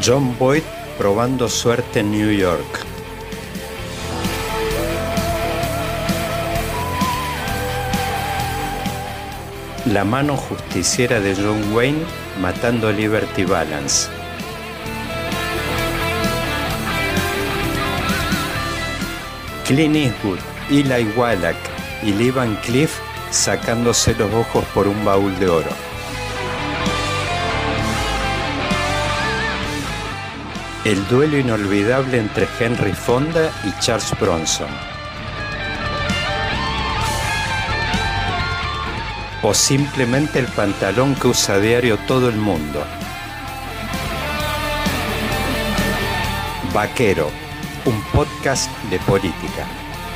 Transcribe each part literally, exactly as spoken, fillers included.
Jon Voight probando suerte en New York. La mano justiciera de John Wayne matando a Liberty Balance. Clint Eastwood, Eli Wallach y Lee Van Cleef sacándose los ojos por un baúl de oro. El duelo inolvidable entre Henry Fonda y Charles Bronson. O simplemente el pantalón que usa a diario todo el mundo. Vaquero, un podcast de política.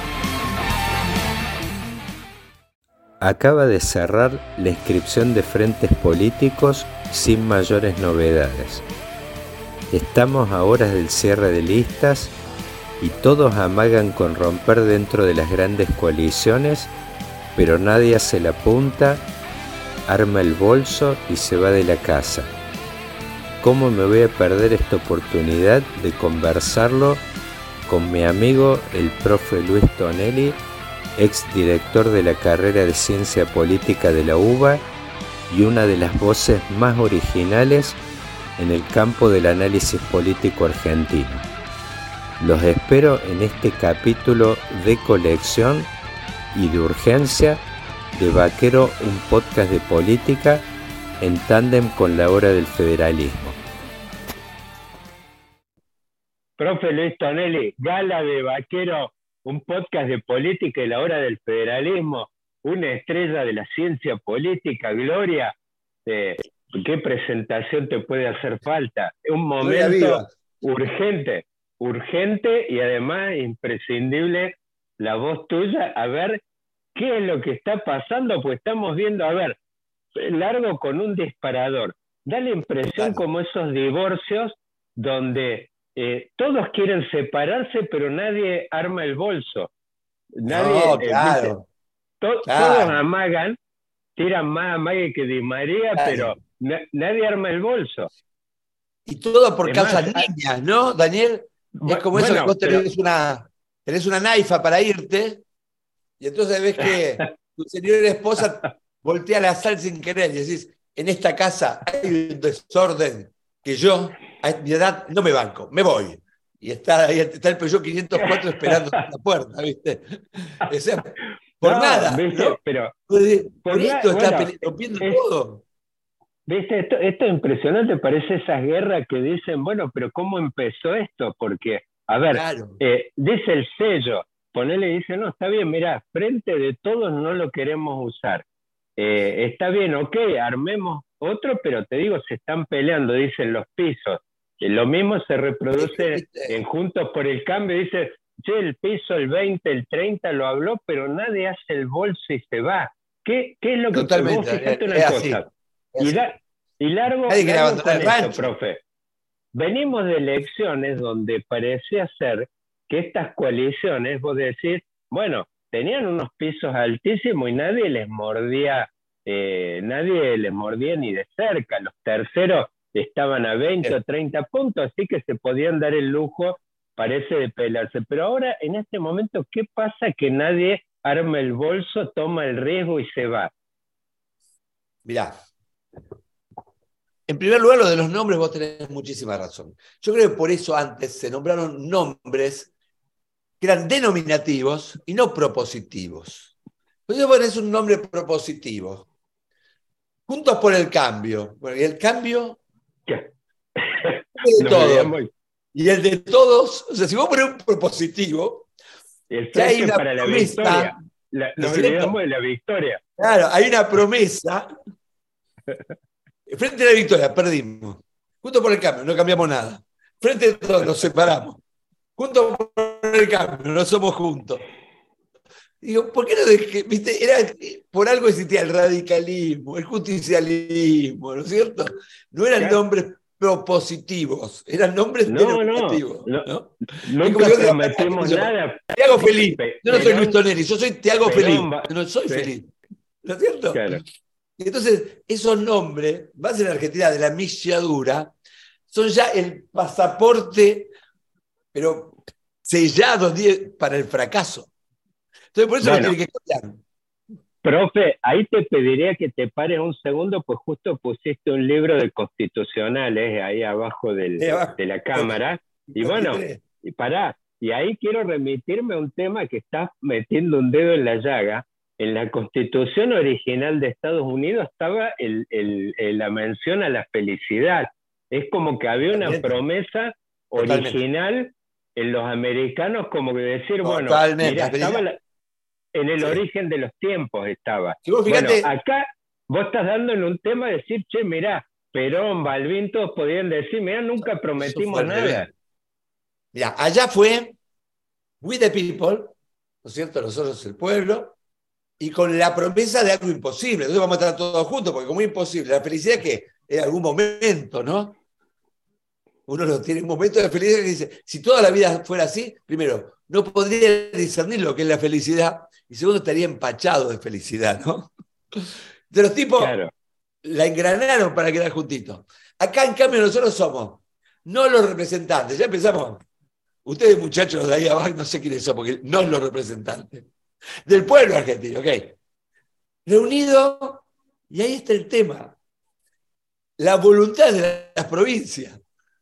Acaba de cerrar la inscripción de frentes políticos sin mayores novedades. Estamos a horas del cierre de listas y todos amagan con romper dentro de las grandes coaliciones, pero nadie hace la punta, arma el bolso y se va de la casa. ¿Cómo me voy a perder esta oportunidad de conversarlo con mi amigo el profe Luis Tonelli, ex director de la carrera de Ciencia Política de la UBA y una de las voces más originales en el campo del análisis político argentino? Los espero en este capítulo de colección y de urgencia de Vaquero, un podcast de política en tándem con la hora del federalismo. Profe Luis Tonelli, gala de Vaquero, un podcast de política y la hora del federalismo, una estrella de la ciencia política, Gloria. Eh, ¿Qué presentación te puede hacer falta? Un momento urgente, urgente y además imprescindible la voz tuya, a ver qué es lo que está pasando, pues estamos viendo, a ver, largo con un disparador. Da la impresión como esos divorcios donde eh, todos quieren separarse, pero nadie arma el bolso. Nadie, no, claro, eh, to, claro. Todos amagan, tiran más amague que Di María, claro. Pero na, nadie arma el bolso. Y todo por es causas más, niñas, ¿no, Daniel? Es como bueno, eso que vos tenés, pero... una, tenés una naifa para irte, y entonces ves que tu señora esposa voltea la sal sin querer y decís, en esta casa hay un desorden que yo, a mi edad, no me banco, me voy. Y está ahí está el Peugeot quinientos cuatro esperando en la puerta, ¿viste? O sea, por no, nada, ¿viste? ¿No? Pero, por, por, por esto bueno, está rompiendo es, todo. ¿Viste? Esto, esto es impresionante, parece esas guerras que dicen, bueno, pero ¿cómo empezó esto? Porque, a ver, claro. eh, dice el sello, ponele y dice, no, está bien, mirá, frente de todos no lo queremos usar. Eh, está bien, ok, armemos otro, pero te digo, se están peleando, dicen los pisos. Eh, lo mismo se reproduce en Juntos por el Cambio, dice, che, el piso, el veinte, el treinta lo habló, pero nadie hace el bolso y se va. ¿Qué, qué es lo que... Totalmente, vos fijate una es cosa. Así, y, da, y largo, nadie quiere largo abandonar con el rancho. esto, profe. Venimos de elecciones donde parecía ser que estas coaliciones, vos decís, bueno, tenían unos pisos altísimos y nadie les mordía, eh, nadie les mordía ni de cerca. Los terceros estaban a veinte o treinta puntos, así que se podían dar el lujo, parece, de pelearse. Pero ahora, en este momento, ¿qué pasa que nadie arma el bolso, toma el riesgo y se va? Mirá, en primer lugar, lo de los nombres vos tenés muchísima razón. Yo creo que por eso antes se nombraron nombres que eran denominativos y no propositivos. Entonces vos tenés un nombre propositivo. Juntos por el Cambio. Bueno, y el cambio... ¿Qué? De todo. Y el de todos, o sea, si vos pones un propositivo, el ya hay una para la promesa, victoria. La, nos olvidamos de la victoria. Claro, hay una promesa. Frente a la victoria, perdimos. Juntos por el Cambio, no cambiamos nada. Frente a todos, nos separamos. Juntos por el Cambio, no somos juntos. Digo, ¿por qué no dejé? ¿Viste? Era, por algo existía el radicalismo, el justicialismo, ¿no es cierto? No eran claro. nombres propositivos, eran nombres no, denominativos. No, no, no nunca prometimos nada. Te hago feliz. Yo no soy Luis Tonelli, yo soy Te hago feliz. Yo no soy sí. feliz. ¿No es cierto? Claro. Y entonces, esos nombres, más en Argentina de la milladura, son ya el pasaporte, pero sellado para el fracaso. Entonces, por eso bueno, lo tiene que cambiar. Profe, ahí te pediría que te pares un segundo, pues justo pusiste un libro de constitucionales ahí abajo, del, de, abajo. de la cámara. Y bueno, y pará, y ahí quiero remitirme a un tema que estás metiendo un dedo en la llaga. En la Constitución original de Estados Unidos estaba el, el, el, la mención a la felicidad. Es como que había una Totalmente. promesa original Totalmente. en los americanos, como que decir, Totalmente. bueno, mira, estaba la, en el sí. origen de los tiempos estaba. Si vos fíjate, bueno, acá vos estás dando en un tema de decir, che, mirá, Perón, Balbín, todos podían decir, mirá, nunca prometimos nada. Mirá, allá fue we the people, ¿no es cierto? Nosotros el pueblo, y con la promesa de algo imposible. Entonces vamos a estar todos juntos, porque como es imposible, la felicidad es que en algún momento, ¿no? Uno lo tiene un momento de felicidad que dice, si toda la vida fuera así, primero, no podría discernir lo que es la felicidad, y segundo, estaría empachado de felicidad, ¿no? De los tipos claro. la engranaron para quedar juntitos. Acá, en cambio, nosotros somos no los representantes. Ya empezamos. Ustedes, muchachos de ahí abajo, no sé quiénes son, porque no los representantes. Del pueblo argentino, ok. Reunido, y ahí está el tema. La voluntad de las provincias.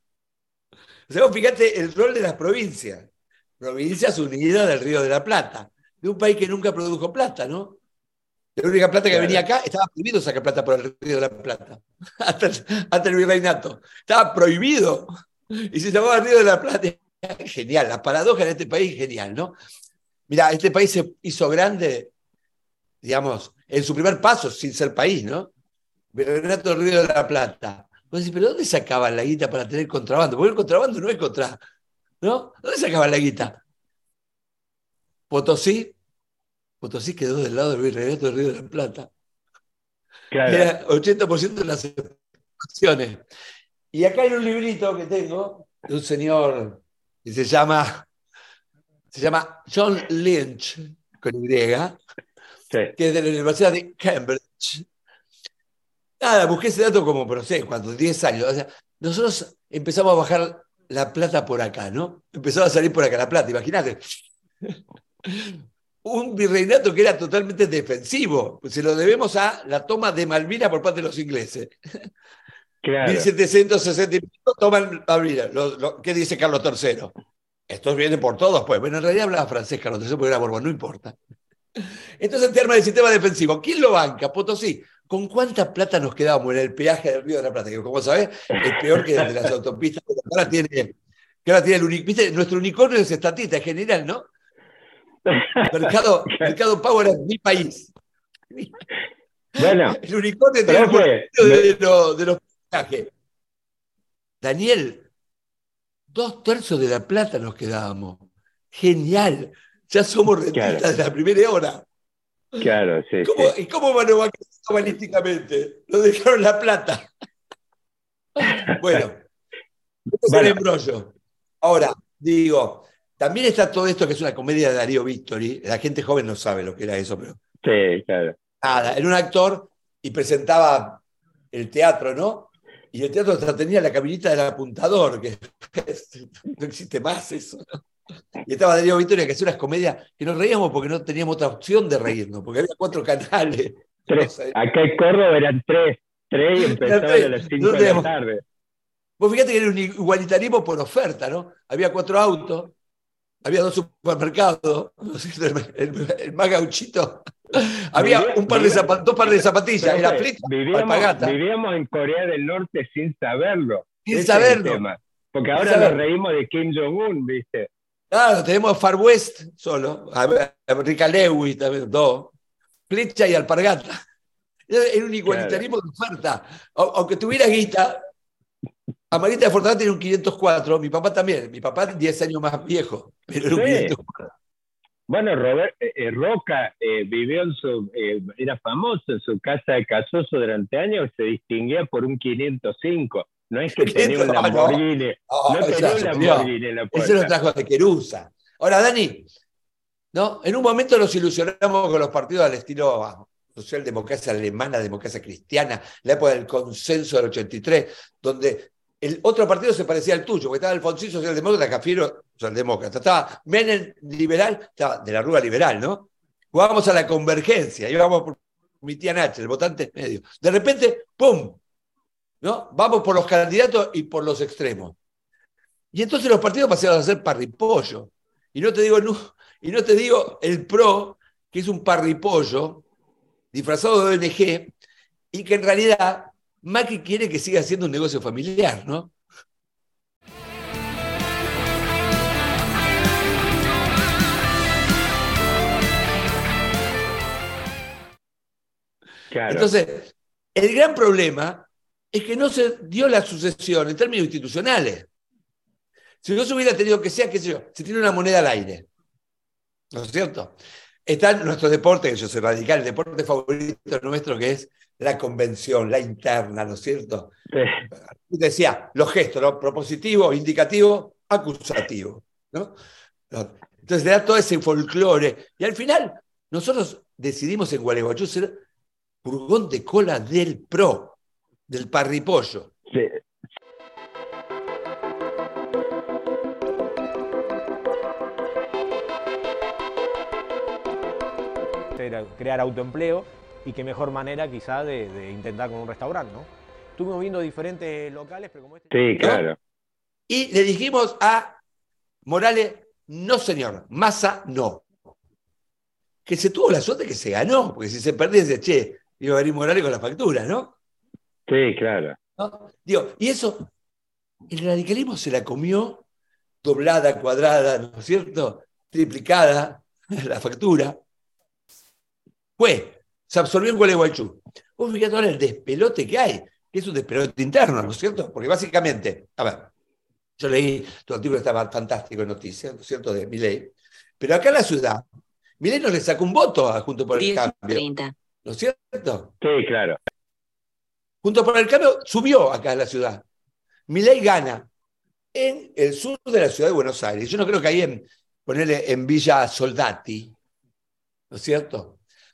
O sea, vos fíjate el rol de las provincias. Provincias unidas del Río de la Plata. De un país que nunca produjo plata, ¿no? La única plata que claro. venía acá, estaba prohibido sacar plata por el Río de la Plata. Hasta el, hasta el virreinato. Estaba prohibido. Y se llamaba Río de la Plata. Genial, la paradoja de este país es genial, ¿no? Mirá, este país se hizo grande, digamos, en su primer paso, sin ser país, ¿no? Virreinato del Río de la Plata. Vos decís, ¿pero dónde sacaban la guita para tener contrabando? Porque el contrabando no es contra, ¿no? ¿Dónde sacaban la guita? Potosí, Potosí quedó del lado del Virreinato del Río de la Plata. Claro. Era ochenta por ciento de las exportaciones. Y acá hay un librito que tengo de un señor que se llama, se llama John Lynch, con Y, sí. que es de la Universidad de Cambridge. Nada, busqué ese dato como, pero no sé, cuántos, diez años. O sea, nosotros empezamos a bajar la plata por acá, ¿no? Empezaba a salir por acá la plata, imagínate. Un virreinato que era totalmente defensivo. Se lo debemos a la toma de Malvinas por parte de los ingleses. Claro. mil setecientos sesenta y cinco toman Malvinas. Lo, lo, ¿Qué dice Carlos tercero? Estos vienen por todos, pues. Bueno, en realidad hablaba francés Carlos tercero porque era Borbón, no importa. Entonces, te arma el sistema defensivo. ¿Quién lo banca? Potosí. ¿Con cuánta plata nos quedábamos en el peaje del Río de la Plata? Que, como sabés, es peor que de las autopistas. Que ahora tiene, que ahora tiene el unicornio. ¿Viste? Nuestro unicornio es estatista, es general, ¿no? Mercado, Mercado Pago era mi país. Bueno, el unicornio tiene el de, de, lo, de los peajes. Daniel, dos tercios de la plata nos quedábamos. Genial. Ya somos rentistas claro. de la primera hora. Claro, sí. ¿Cómo, sí. ¿Y cómo van a balísticamente? Nos dejaron la plata. Bueno, este es el embrollo. Ahora, digo, también está todo esto que es una comedia de Darío Victory. La gente joven no sabe lo que era eso, pero. Sí, claro. Nada, era un actor y presentaba el teatro, ¿no? Y el teatro hasta tenía la cabinita del apuntador, que no existe más eso, ¿no? Y estaba Darío Victoria, que hacía unas comedias que nos reíamos porque no teníamos otra opción de reírnos, porque había cuatro canales. Tres. Acá en Córdoba eran tres, tres y empezaban tres. a las cinco no de la tarde. Vos fíjate que era un igualitarismo por oferta, ¿no? Había cuatro autos, había dos supermercados, el, el, el más gauchito. Había un par de zapat, dos pares de zapatillas, era Flix, vivíamos, vivíamos en Corea del Norte sin saberlo. Sin Ese saberlo. Porque ahora nos reímos de Kim Jong-un, ¿viste? Claro, tenemos Far West solo, a, a Rica Lewis también, dos, Flecha y Alpargata. Era un igualitarismo claro. de oferta. Aunque tuviera guita, Amarita de Fortaleza tiene un quinientos cuatro, mi papá también, mi papá diez años más viejo, pero era un sí. quinientos cuatro. Bueno, Robert, eh, Roca eh, vivió en su, eh, era famoso en su casa de Casoso durante años, se distinguía por un quinientos cinco. No es que tenía un Lamborghini. No, no, no tenía un Lamborghini en la puerta. Ese lo trajo de Querusa. Ahora, Dani, ¿no? En un momento nos ilusionamos con los partidos al estilo socialdemocracia alemana, democracia cristiana, la época del consenso del ochenta y tres, donde el otro partido se parecía al tuyo, porque estaba Alfonsín socialdemócrata, Cafiero socialdemócrata, estaba Menem liberal, estaba de la Rúa liberal, ¿no? Jugábamos a la convergencia, íbamos por mi tía Nacha, el votante medio. De repente, ¡pum! ¿No? Vamos por los candidatos y por los extremos. Y entonces los partidos pasaron a ser parripollo. Y no te digo, no, y no te digo el PRO, que es un parripollo disfrazado de O N G, y que en realidad Macri quiere que siga siendo un negocio familiar, ¿no? Claro. Entonces, el gran problema es que no se dio la sucesión en términos institucionales. Si no se hubiera tenido que sea, qué sé yo, se tiene una moneda al aire, ¿no es cierto? Está nuestro deporte, que yo soy radical, el deporte favorito nuestro, que es la convención, la interna, ¿no es cierto? Sí. Decía, los gestos, ¿no? Propositivo, indicativo, acusativo, ¿no? Entonces le da todo ese folclore. Y al final, nosotros decidimos en Gualeguaychú ser furgón de cola del PRO, del parripollo. Sí. Crear autoempleo, y qué mejor manera quizá de, de intentar con un restaurante, ¿no? Estuvimos viendo diferentes locales, pero como este... Sí, claro. ¿No? Y le dijimos a Morales, no señor, Massa no. Que se tuvo la suerte que se ganó, porque si se perdía, dice, che, iba a venir Morales con la factura, ¿no? Sí, claro. ¿No? Digo, y eso, el radicalismo se la comió doblada, cuadrada, ¿no es cierto? Triplicada, la factura. Fue, se absorbió en Gualeguaychú. Vos fíjate ahora el despelote que hay, que es un despelote interno, ¿no es cierto? Porque básicamente, a ver, yo leí, tu artículo estaba fantástico en Noticias, ¿no es cierto?, de Milei, pero acá en la ciudad, Milei no le sacó un voto a Junto por el Cambio, treinta. ¿No es cierto? Sí, claro. Junto por el Cambio subió acá en la ciudad. Milei gana en el sur de la ciudad de Buenos Aires. Yo no creo que ahí en, ponerle en Villa Soldati, ¿no es cierto?,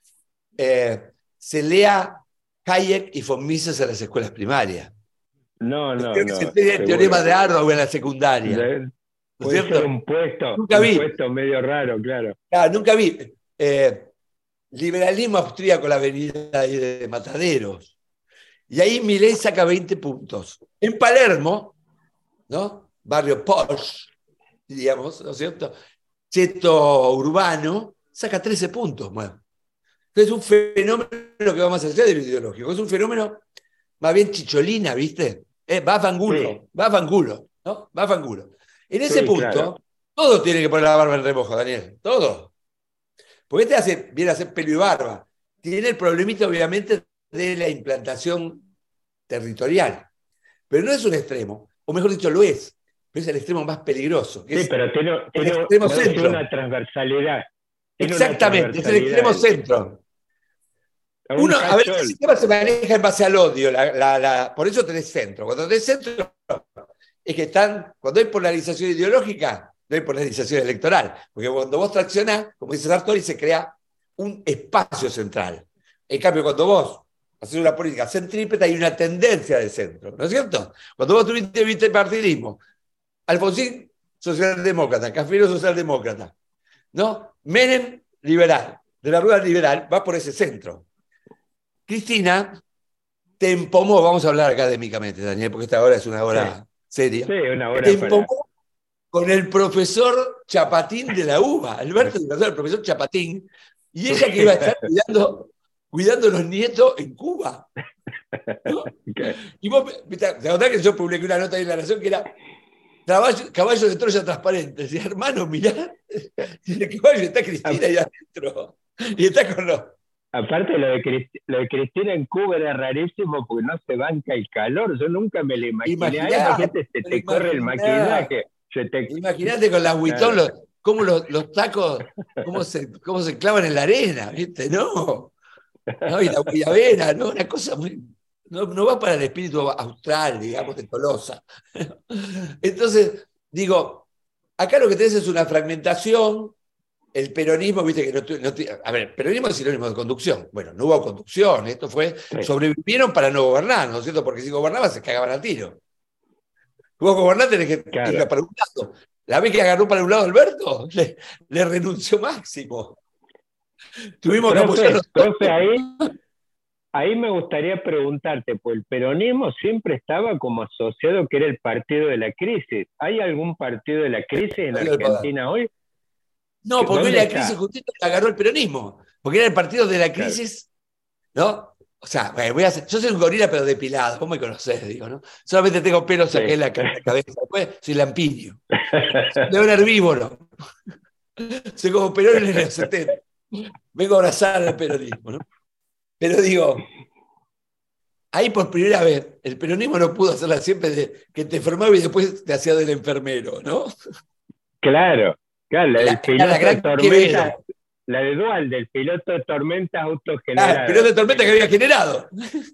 Eh, se lea Hayek y von Mises en las escuelas primarias. No, no, creo no. Que se tiene el teorema de Arrow en la secundaria. De, ¿no puede es cierto? ser un puesto, nunca un vi. puesto medio raro, claro. Claro, nunca vi. Eh, liberalismo austríaco, la avenida de Mataderos. Y ahí Milei saca veinte puntos. En Palermo, ¿no? Barrio posh, digamos, ¿no es cierto? Cheto urbano, saca trece puntos, bueno. Entonces es un fenómeno que va más allá de lo ideológico. Es un fenómeno más bien chicholina, ¿viste? Eh, va a fangulo, sí. va a fangulo, ¿no? Va a fangulo. En ese sí, punto, claro. Todos tienen que poner la barba en remojo, Daniel. Todos. Porque este hace, viene a hacer pelo y barba. Tiene el problemita, obviamente, de la implantación territorial. Pero no es un extremo. O mejor dicho, lo es. Pero es el extremo más peligroso. Que sí, es pero tiene, tiene, el extremo tiene centro. una transversalidad. Tiene Exactamente, una es el extremo centro. Uno, a ver, el sistema se maneja en base al odio, la, la, la, por eso tenés centro. Cuando tenés centro, es que están, cuando hay polarización ideológica, no hay polarización electoral. Porque cuando vos traccionás, como dice Sartori, se crea un espacio central. En cambio, cuando vos haces una política centrípeta, hay una tendencia de centro, ¿no es cierto? Cuando vos tuviste bipartidismo, Alfonsín, socialdemócrata, Cafiero, socialdemócrata, ¿no? Menem, liberal, de la rueda liberal, va por ese centro. Cristina te empomó, vamos a hablar académicamente, Daniel, porque esta hora es una hora sí. seria. Sí, una hora te empomó para... con el profesor Chapatín de la U B A, Alberto Divasor, el profesor Chapatín, y ella que iba a estar cuidando, cuidando a los nietos en Cuba. ¿No? Okay. Y vos, ¿te acordás que yo publiqué una nota ahí en La Nación que era Caballo, caballo de Troya transparente? Decía, hermano, mirá, en el caballo está Cristina ahí adentro, y está con los... Aparte, lo de, Cristi lo de Cristina en Cuba era rarísimo porque no se banca el calor. Yo nunca me lo imaginé. Imagínate, se te corre el maquillaje. Te... Imagínate con las huitón, claro. los, cómo los, los tacos, cómo se, cómo se clavan en la arena, ¿viste? No. no y la guayabera, ¿no? Una cosa muy... No, no va para el espíritu austral, digamos, de Tolosa. Entonces, digo, acá lo que tenés es una fragmentación. El peronismo, viste que no, no... A ver, peronismo es sinónimo de conducción. Bueno, no hubo conducción, esto fue... Sí. Sobrevivieron para no gobernar, ¿no es cierto? Porque si gobernaban se cagaban al tiro. Vos gobernás tenés que Claro. ir para un lado. La vez que agarró para un lado Alberto, le, le renunció Máximo. Tuvimos que Profe, apoyarnos profe, todos. ahí, ahí me gustaría preguntarte, pues el peronismo siempre estaba como asociado que era el partido de la crisis. ¿Hay algún partido de la crisis en Partido del poder. Argentina hoy? No, porque hoy ¿Dónde la está? crisis justito la agarró el peronismo. Porque era el partido de la crisis, ¿no? O sea, bueno, voy a hacer, yo soy un gorila pero depilado, vos me conocés, digo, ¿no? Solamente tengo pelos Sí. acá en la, en la cabeza, después soy lampiño. Soy un herbívoro. Soy como Perón en los setenta. Vengo a abrazar al peronismo, ¿no? Pero digo, ahí por primera vez, el peronismo no pudo hacerla siempre de que te enfermaba y después te hacía del enfermero, ¿no? Claro, claro, la del Era- piloto era la gran de tormenta, Quevedo. la de Dual, del piloto de tormentas Ah, autogeneradas. pero de tormenta que había generado.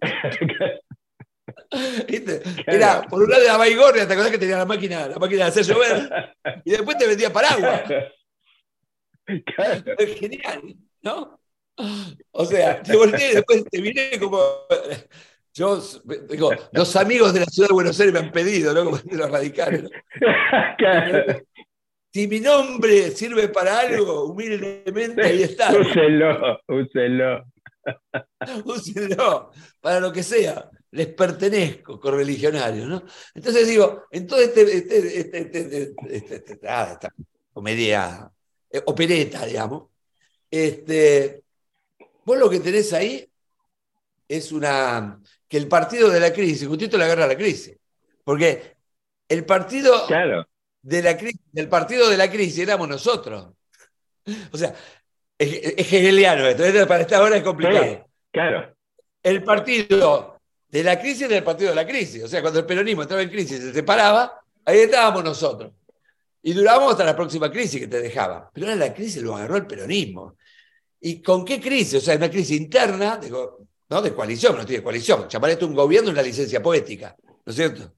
¿Viste? Era, por un lado era Baigorria, ¿te acordás que tenía la máquina, la máquina de hacer llover? Y después te vendía paraguas. Claro. Es genial, ¿no? O sea, te volteé y después te miré como. Yo digo, los amigos de la ciudad de Buenos Aires me han pedido, ¿no? Como de los radicales, ¿no? Claro. Si mi nombre sirve para algo, humildemente ahí está. Úselo, úselo. Úsenlo, para lo que sea. Les pertenezco, correligionarios, ¿no? Entonces digo, en todo este, este, este, este, este, este- este- ah, esta comedia, eh, opereta, digamos, este, vos lo que tenés ahí es una, que el partido de la crisis, justito le agarra la crisis, porque el partido Claro, de la crisis, del partido de la crisis éramos nosotros. O sea, es, es hegeliano esto, esto para esta hora es complicado. sí, claro. El partido de la crisis era el partido de la crisis. O sea, cuando el peronismo entraba en crisis y se separaba, ahí estábamos nosotros. Y durábamos hasta la próxima crisis que te dejaba. Pero ahora la crisis lo agarró el peronismo. ¿Y con qué crisis? O sea, una crisis interna, de, ¿no? de coalición, no tiene coalición. Llamar esto un gobierno es una licencia poética, ¿no es cierto?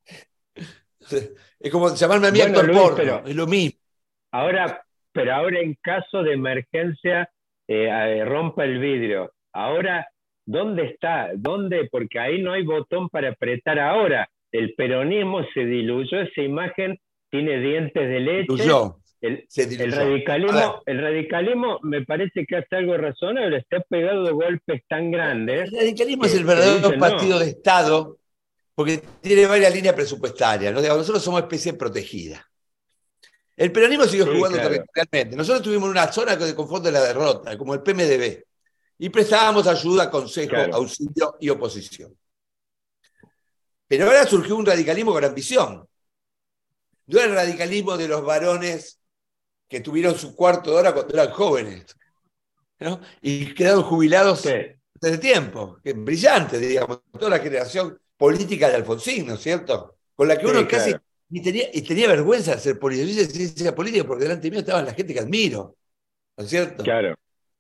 Es como llamarme a mí Bueno, actor Luis, porno, pero- es lo mismo. Ahora, pero ahora en caso de emergencia, eh, eh, rompa el vidrio. Ahora, ¿dónde está? ¿Dónde? Porque ahí no hay botón para apretar ahora. El peronismo se diluyó, esa imagen tiene dientes de leche. Diluyó, El, se diluyó. el A ver. radicalismo, el radicalismo me parece que hace algo razonable, está pegado de golpes tan grandes. El radicalismo es que- el que verdadero dicen, partido no. de Estado porque tiene varias líneas presupuestarias. ¿no? Digamos, nosotros somos especie protegida. El peronismo siguió Sí, jugando claro. territorialmente. Nosotros tuvimos una zona de confort de la derrota, como el P M D B, y prestábamos ayuda, consejo, Claro. auxilio y oposición. Pero ahora surgió un radicalismo con ambición. No era el radicalismo de los varones que tuvieron su cuarto de hora cuando eran jóvenes, ¿no? Y quedaron jubilados Sí. desde tiempo, que es brillante, digamos, toda la generación política de Alfonsín, ¿no es cierto? Con la que uno Sí, casi claro. y tenía, y tenía vergüenza de ser político. Yo hice ciencia política porque delante mío estaban la gente que admiro, ¿no es cierto? Claro.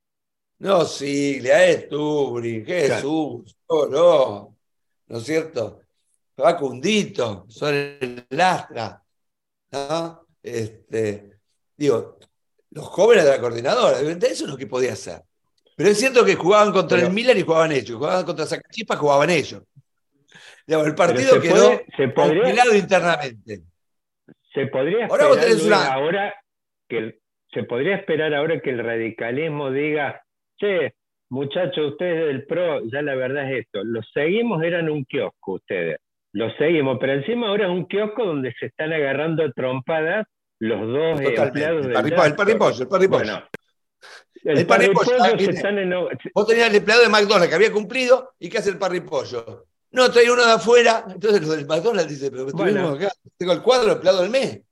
No, Siglia, Estubri, Jesús, no, no, ¿no es cierto? Facundito, Soren Lastra, ¿no? Este, digo, los jóvenes de la coordinadora, eso es lo que podía hacer. Pero es cierto que jugaban contra Pero- el Milan y jugaban ellos, jugaban contra Sacachispa, jugaban ellos. Digamos, el Pero partido se quedó puede- se podría- congelado internamente. Se podría Ahora vos esperar, tenés Luis, una- ahora que el- se podría esperar ahora que el radicalismo diga, che, muchachos, ustedes del P R O, ya la verdad es esto, los seguimos, eran un kiosco ustedes, los seguimos, pero encima ahora es un kiosco donde se están agarrando a trompadas los dos eh, Totalmente. empleados El del parripollo, el Dastor. parripollo, el parripollo. Bueno, el, El parripollo, parripollo ¿viste? se están en... Vos tenías el empleado de McDonald's que había cumplido y que hace el parripollo. No, trae uno de afuera. Entonces los del McDonald's dicen, pero estuvimos Bueno. acá. Tengo el cuadro de empleado del mes.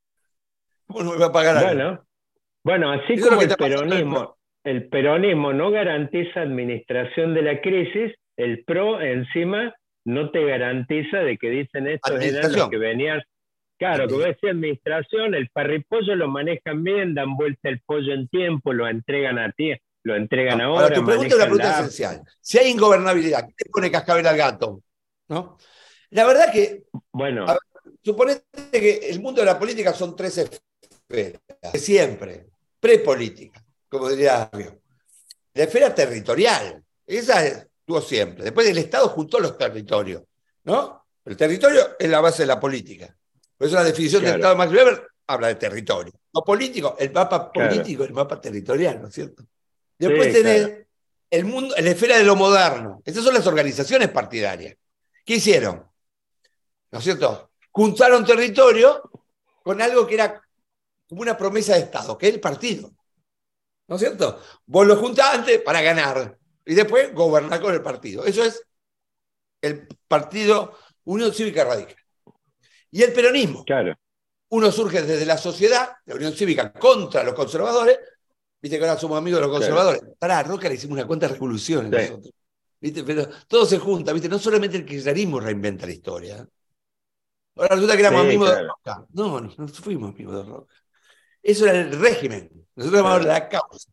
¿Cómo no me va a pagar algo? Bueno, bueno, así Eso es lo como que el está pasando en el peronismo, el peronismo no garantiza administración de la crisis, el P R O encima no te garantiza de que dicen estos eran los Administración. que venían. Claro, como decía administración, el parripollo lo manejan bien, dan vuelta el pollo en tiempo, lo entregan a ti, lo entregan No, ahora. ahora, tu pregunta es una manejan pregunta la- esencial. Si hay ingobernabilidad, ¿qué le pone cascabel al gato? ¿No? La verdad que, Bueno, A ver, suponete que el mundo de la política son tres esferas, de siempre, prepolítica, como diría Río. La esfera territorial, esa estuvo siempre. Después el Estado juntó los territorios, ¿no? El territorio es la base de la política. Por eso la definición claro. del Estado de Max Weber habla de territorio. Lo político, el mapa político, claro. el mapa territorial, ¿no es cierto? Después sí, tenés claro. el mundo, la esfera de lo moderno. Estas son las organizaciones partidarias. ¿Qué hicieron? ¿No es cierto? Juntaron territorio con algo que era como una promesa de Estado, que es el partido. ¿No es cierto? Vos lo juntás antes para ganar y después gobernar con el partido. Eso es el partido Unión Cívica Radical. Y el peronismo. Claro. Uno surge desde la sociedad, la Unión Cívica contra los conservadores. Viste que ahora somos amigos de los conservadores. Claro. Pará, a Roca le hicimos una cuanta revolución sí. nosotros. ¿Viste? Pero todo se junta, ¿viste? No solamente el kirchnerismo reinventa la historia. Ahora resulta que éramos sí, amigos claro. de Roca. No, no, no fuimos amigos de Roca. Eso era el régimen. Nosotros llamamos claro. la causa.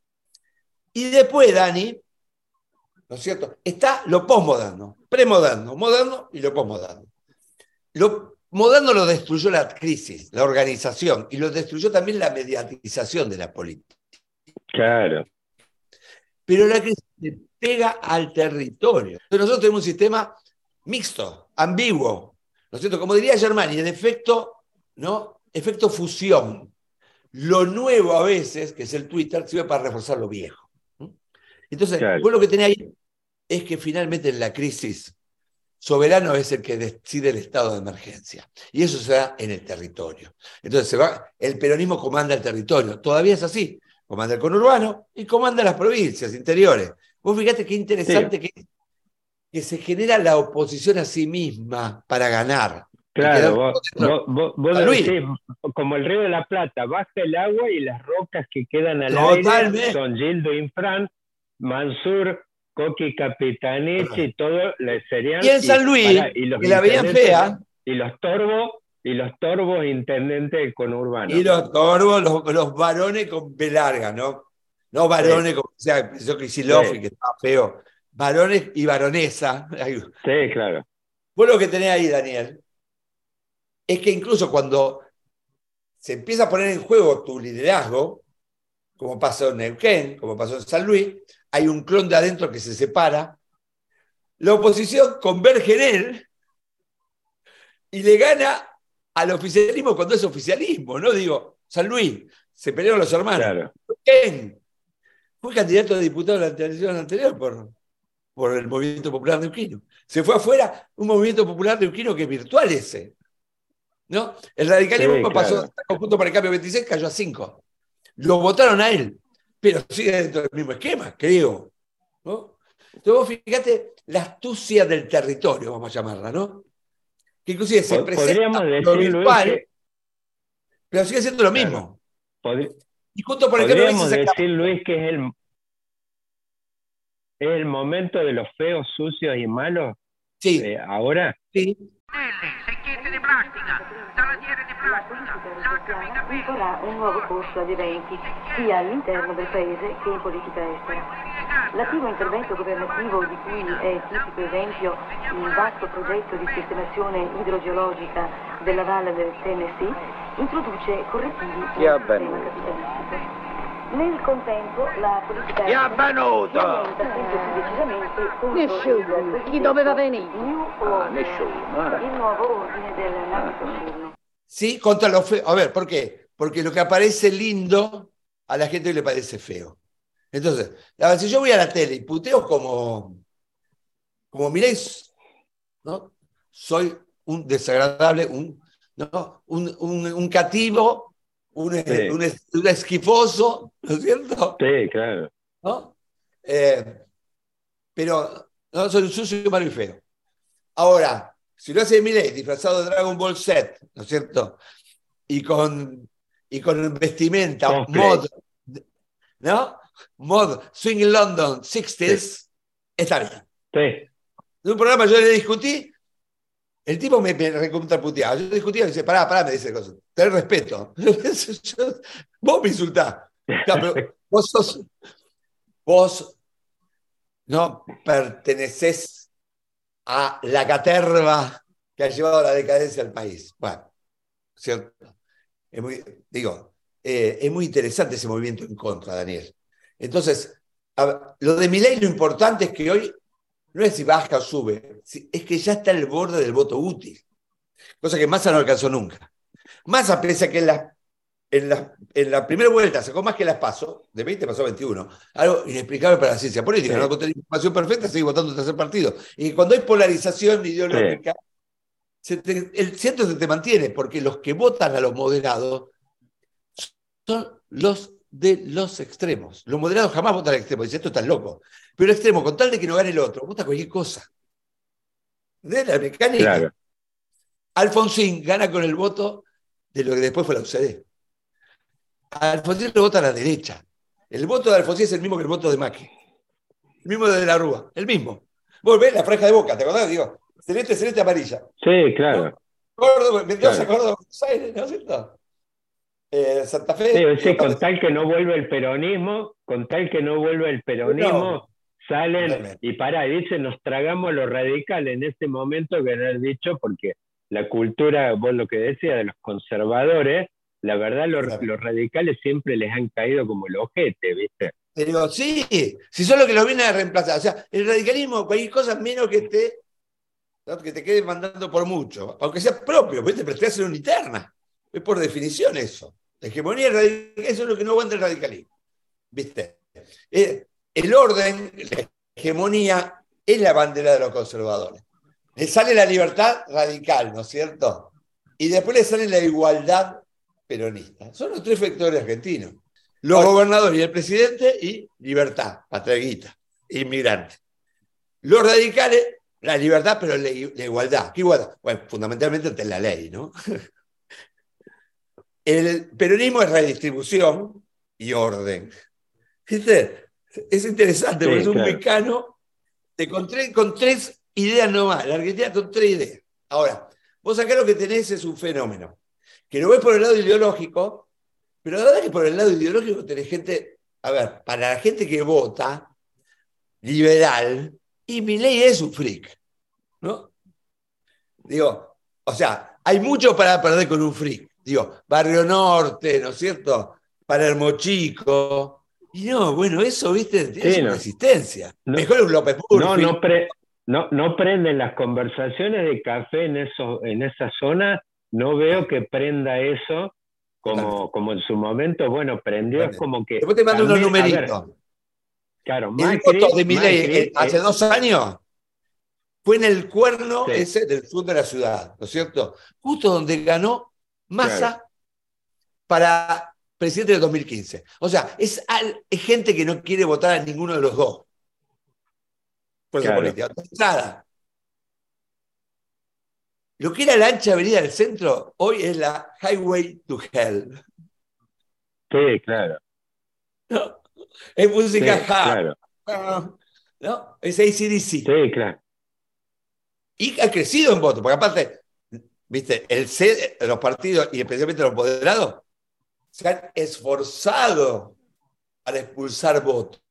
Y después, Dani, ¿no es cierto? Está lo posmoderno, premoderno, moderno y lo posmoderno. Lo moderno lo destruyó la crisis, la organización, y lo destruyó también la mediatización de la política. Claro. Pero la crisis se pega al territorio. Entonces nosotros tenemos un sistema mixto, ambiguo, ¿no es cierto? Como diría Germani, en efecto, ¿no? Efecto fusión. Lo nuevo a veces, que es el Twitter, sirve para reforzar lo viejo. Entonces, claro. vos lo que tenés ahí es que finalmente en la crisis, soberano es el que decide el estado de emergencia. Y eso se da en el territorio. Entonces, se va, el peronismo comanda el territorio. Todavía es así. Comanda el conurbano y comanda las provincias interiores. Vos fíjate qué interesante sí. que, que se genera la oposición a sí misma para ganar. Claro, vos, vos, vos, vos decís, como el Río de la Plata, baja el agua y las rocas que quedan al Totalmente. aire son Gildo Infran, Mansur, Coqui Capitanich y todo serían. Y en San Luis, y, para, y los que la veían fea. Y los torbos, y los torbos intendentes del conurbano. Y los torbos, los, los varones con B larga, ¿no? No varones, sí. como o sea, pensó Kicillof sí. que estaba feo. Varones y varonesa. Sí, claro. Vos lo que tenés ahí, Daniel, es que incluso cuando se empieza a poner en juego tu liderazgo, como pasó en Neuquén, como pasó en San Luis, hay un clon de adentro que se separa, la oposición converge en él y le gana al oficialismo cuando es oficialismo, ¿no? Digo, San Luis, se pelearon los hermanos. Claro. Neuquén fue candidato a diputado en la elección anterior por, por el Movimiento Popular Neuquino. Se fue afuera un Movimiento Popular Neuquino que es virtual ese. ¿No? El radicalismo sí, pasó claro. al conjunto para el cambio veintiséis, cayó a cinco. Lo votaron a él, pero sigue dentro del mismo esquema, creo. ¿No? Entonces vos fíjate la astucia del territorio, vamos a llamarla, ¿no? Que inclusive se presenta lo virtual, que... pero sigue siendo lo mismo. Claro. Pod... Y junto por el cambio Podríamos decir, Luis, que es el, es el momento de los feos, sucios y malos. Sí. Eh, ahora. Sí. Secchiette di plastica, salatiere di plastica, lacrime da imporrà un nuovo corso ad eventi sia all'interno del paese che in politica estera. L'attivo intervento governativo di cui è tipico esempio il vasto progetto di sistemazione idrogeologica della valle del Tennessee introduce correttivi nel sistema capitalistico. Nel contempo la politica Chi è venuto? sempre più decisamente contro nessuno. Chi doveva venire? Ah, nessuno. Il nuovo ordine del narcoturno. Sí, contra lo feo. A ver, ¿por qué? Porque lo que aparece lindo a la gente le parece feo. Entonces, a ver, si yo voy a la tele y puteo como, como miréis, ¿no? Soy un desagradable, un, ¿no? un, un, un cativo, un, sí. un, un esquifoso, ¿no es cierto? Sí, claro. ¿No? Eh, pero no soy un sucio, malo y feo. Ahora, si lo hace Milei disfrazado de Dragon Ball Z, ¿no es cierto? Y con, y con vestimenta, okay. mod, ¿no? Mod Swing in London sesenta, sí. Está bien. Sí. En un programa yo le discutí, el tipo me, me recontraputeaba. Yo discutía y me dice, pará, pará, me dice cosas. Ten respeto. Yo, vos me insultás. No, pero vos sos, vos no pertenecés a la caterva que ha llevado a la decadencia al país. Bueno, ¿cierto? Es muy, digo, eh, es muy interesante ese movimiento en contra, Daniel. Entonces, a, lo de Milei, lo importante es que hoy no es si baja o sube, es que ya está al borde del voto útil. Cosa que Massa no alcanzó nunca. Massa, pese a que en la, en la, en la primera vuelta sacó más que las PASO, de veinte pasó a veintiuno, algo inexplicable para la ciencia política, sí. No tener información perfecta, seguir votando el tercer partido. Y cuando hay polarización ideológica, sí. se te, el centro se te mantiene, porque los que votan a los moderados son los de los extremos. Los moderados jamás votan al extremo, dicen, esto está loco. Pero el extremo, con tal de que no gane el otro, vota cualquier cosa. De la mecánica. Claro. Alfonsín gana con el voto de lo que después fue la U C D. Alfonsín lo vota a la derecha. El voto de Alfonsín es el mismo que el voto de Macri. El mismo de, de la Rúa. El mismo. Vos ves la franja de Boca, ¿te acordás? Digo, celeste, celeste, amarilla. Sí, claro. ¿No? Córdoba, Mendoza, claro. Córdoba, Buenos Aires, ¿no es cierto? Eh, Santa Fe. Sí, sí, con tal que no vuelva el peronismo, con tal que no vuelva el peronismo, no. salen Realmente. y pará, y dicen, nos tragamos los radicales en este momento que no has dicho, porque la cultura, vos lo que decías, de los conservadores, la verdad los, claro. los radicales siempre les han caído como el ojete, ¿viste? Pero sí, si son los que los vienen a reemplazar. O sea, el radicalismo, cualquier cosa menos que te, ¿no? que te quede mandando por mucho, aunque sea propio, ¿viste? Pero te hacen una interna. Es por definición eso. La hegemonía radical, eso es lo que no aguanta el radicalismo. ¿Viste? Eh, el orden, la hegemonía, es la bandera de los conservadores. Le sale la libertad radical, ¿no es cierto? Y después le sale la igualdad peronista. Son los tres vectores argentinos. Los gobernadores y el presidente y libertad, patraguita, inmigrante. Los radicales, la libertad, pero la, la igualdad. ¿Qué igualdad? Bueno, fundamentalmente ante la ley, ¿no? El peronismo es redistribución y orden. ¿Viste? Es interesante, sí, porque es un claro. mecano de con, tres, con tres ideas nomás. La Argentina con tres ideas. Ahora, vos acá lo que tenés es un fenómeno, que lo ves por el lado ideológico, pero la verdad es que por el lado ideológico tenés gente, a ver, para la gente que vota, liberal, y Milei es un freak, ¿no? Digo, o sea, hay mucho para perder con un freak. Digo, Barrio Norte, ¿no es cierto? Palermo Chico. Y no, bueno, eso, viste, tiene sí, su no. resistencia. No, Mejor un López Murphy. No, no, pre, no, no prenden las conversaciones de café en, eso, en esa zona. No veo que prenda eso como, como en su momento. Bueno, prendió, es como que... Después te mando unos numeritos. Claro, Macri, el voto de Milei hace eh, dos años fue en el cuerno sí. ese del sur de la ciudad, ¿no es cierto? Justo donde ganó Massa claro. para presidente del dos mil quince. O sea, es, al, es gente que no quiere votar a ninguno de los dos. Fuerza claro. política. Nada. Lo que era la ancha avenida del centro, hoy es la Highway to Hell. Sí, claro. ¿No? Es música sí, hard. Claro. ¿No? Es A C D C. Sí, claro. Y ha crecido en voto, porque aparte, viste, el C, los partidos y especialmente los moderados se han esforzado para expulsar votos.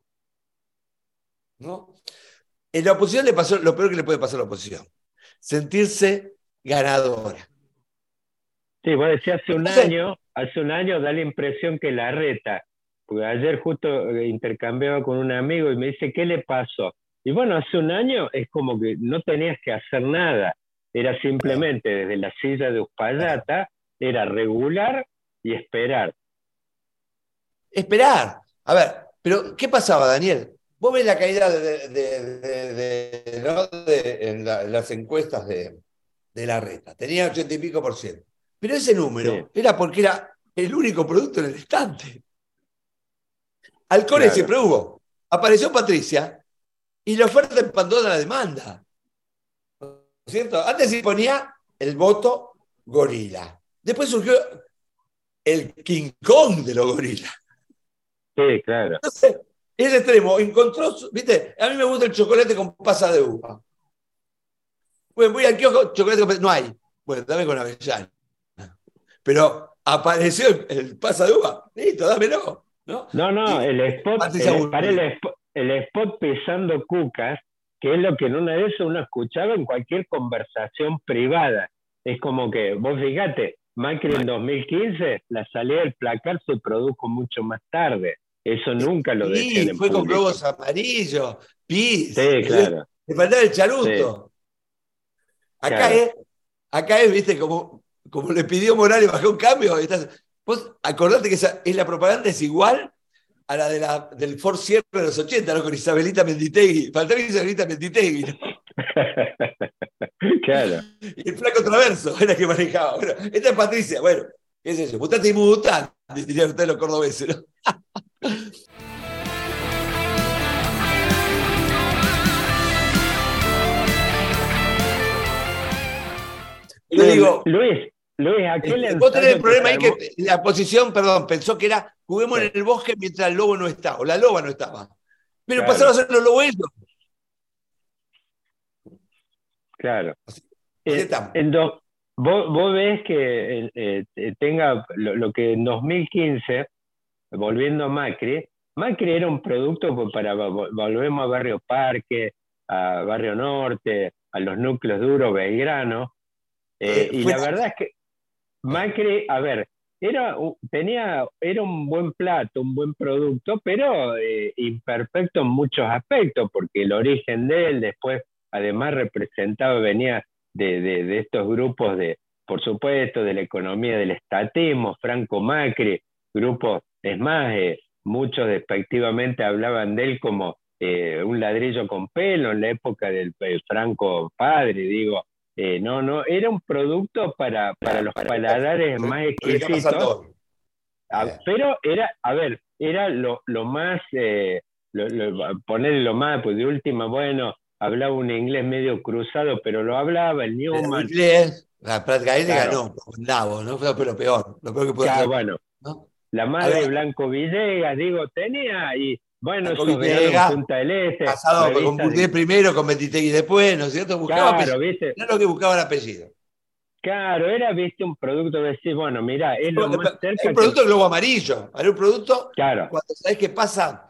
¿No? En la oposición le pasó lo peor que le puede pasar a la oposición: sentirse ganadora. Sí, vos decías hace un año, hace un año da la impresión que la reta, porque ayer justo intercambiaba con un amigo y me dice, ¿qué le pasó? Y bueno, hace un año es como que no tenías que hacer nada, era simplemente desde la silla de Uspallata, era regular y esperar. Esperar. A ver, pero ¿qué pasaba, Daniel? Vos ves la caída de, de, de, de, ¿no? de, en, la, en las encuestas de, de la reta, tenía ochenta y pico por ciento. Pero ese número sí. era porque era el único producto en el estante. Alcores claro. siempre hubo. Apareció Patricia y la oferta empató a la demanda. ¿No es cierto? Antes se ponía el voto gorila. Después surgió el King Kong de los gorilas. Sí, claro. Entonces, ese extremo encontró, viste, a mí me gusta el chocolate con pasa de uva. Bueno, voy al kiosco, chocolate con no hay. Bueno, dame con avellana. Pero apareció el, el pasa de uva. Listo, dámelo. No, no, no y, el spot, el, para el spot, el spot pesando cucas, que es lo que en una de esas uno escuchaba en cualquier conversación privada. Es como que, vos fíjate, Macri en dos mil quince, la salida del placar se produjo mucho más tarde. Eso nunca lo decían sí, en fue público. Con globos amarillos, pis. Sí, claro. Le faltaba el charuto. Sí. Acá, claro. es, acá es, viste, como, como le pidió Morales bajar un cambio. Estás, vos acordate que esa, es la propaganda es igual a la, de la del Ford Sierra de los ochenta, ¿no? Con Isabelita Menditegui. Faltaba Isabelita Menditegui, ¿no? Claro. Y el flaco Traverso era el que manejaba. Bueno, esta es Patricia, bueno, qué es eso, mutante y mutante, dirían ustedes los cordobeses, ¿no? Yo digo, Luis, Luis, aquel vos tenés el problema ahí que la posición, perdón, pensó que era juguemos sí. en el bosque mientras el lobo no estaba, o la loba no estaba. Pero claro. pasaron a ser los lobos ellos. Claro. Eh, en do, vos, vos ves que eh, eh, tenga lo, lo que en dos mil quince, volviendo a Macri, Macri era un producto para, volvemos a Barrio Parque, a Barrio Norte, a los núcleos duros, Belgrano, eh, eh, y la verdad es que Macri, a ver, era, tenía, era un buen plato, un buen producto, pero eh, imperfecto en muchos aspectos, porque el origen de él después, además representaba, venía de, de, de estos grupos, de, por supuesto, de la economía del estatismo, Franco Macri, grupos, es más, eh, muchos despectivamente hablaban de él como eh, un ladrillo con pelo en la época del eh, Franco padre, digo, eh, no, no, era un producto para, para los paladares más exquisitos, a, pero era, a ver, era lo, lo más, eh, lo, lo, ponerle lo más, pues de última, bueno, hablaba un inglés medio cruzado, pero lo hablaba el Newman. El inglés, la Prat Gael le ganó, Nabo, ¿no? Fue lo peor, lo peor que pudo claro, hacer. Bueno, ¿no? La madre ver, Blanco Villegas, digo, tenía, y bueno, eso Villegas, en Punta del Este. Casado con Bourdieu primero, con Menditegui después, ¿no es cierto? Buscaba claro, apellido. ¿viste? Era lo que buscaba el apellido. Claro, era, viste, un producto de decir, bueno, mira, es lo el, más cerca. El producto que... del globo amarillo. Era un producto, claro. Cuando sabés qué pasa,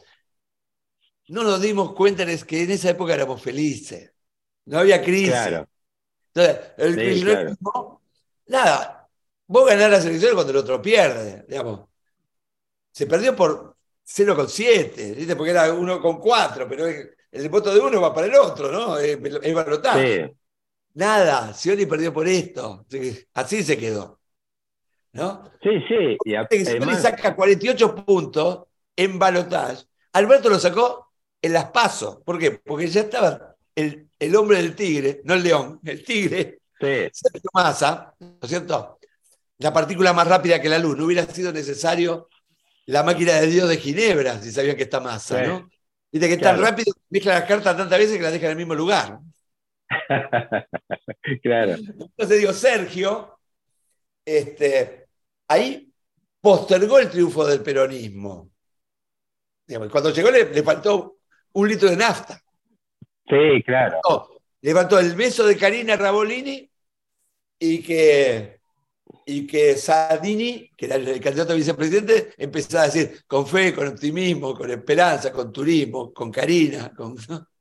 no nos dimos cuenta es que en esa época éramos felices. No había crisis. Claro. Entonces, el sí, kirchnerismo, claro. nada, vos ganás las elecciones cuando el otro pierde, digamos. Se perdió por cero coma siete, ¿viste? Porque era uno coma cuatro, pero el voto de uno va para el otro, ¿no? Es, es balotaje. Sí. Nada, Scioli perdió por esto. Así se quedó. ¿No? Sí, sí. Y a, que Scioli saca cuarenta y ocho puntos en balotaje. Alberto lo sacó en las PASO. ¿Por qué? Porque ya estaba el, el hombre del tigre, no el león, el tigre, sí. Sergio Massa, ¿no es cierto? La partícula más rápida que la luz. No hubiera sido necesario la máquina de Dios de Ginebra, si sabían que está Massa, sí. ¿no? Viste que claro. tan rápido, mezcla las cartas tantas veces que las deja en el mismo lugar. Claro. Entonces digo, Sergio, este, ahí postergó el triunfo del peronismo. Digamos, cuando llegó le, le faltó un litro de nafta. Sí, claro. No, le faltó el beso de Karina Rabolini y que... y que Sadini, que era el candidato a vicepresidente, empezaba a decir con fe, con optimismo, con esperanza, con turismo, con Karina. Con...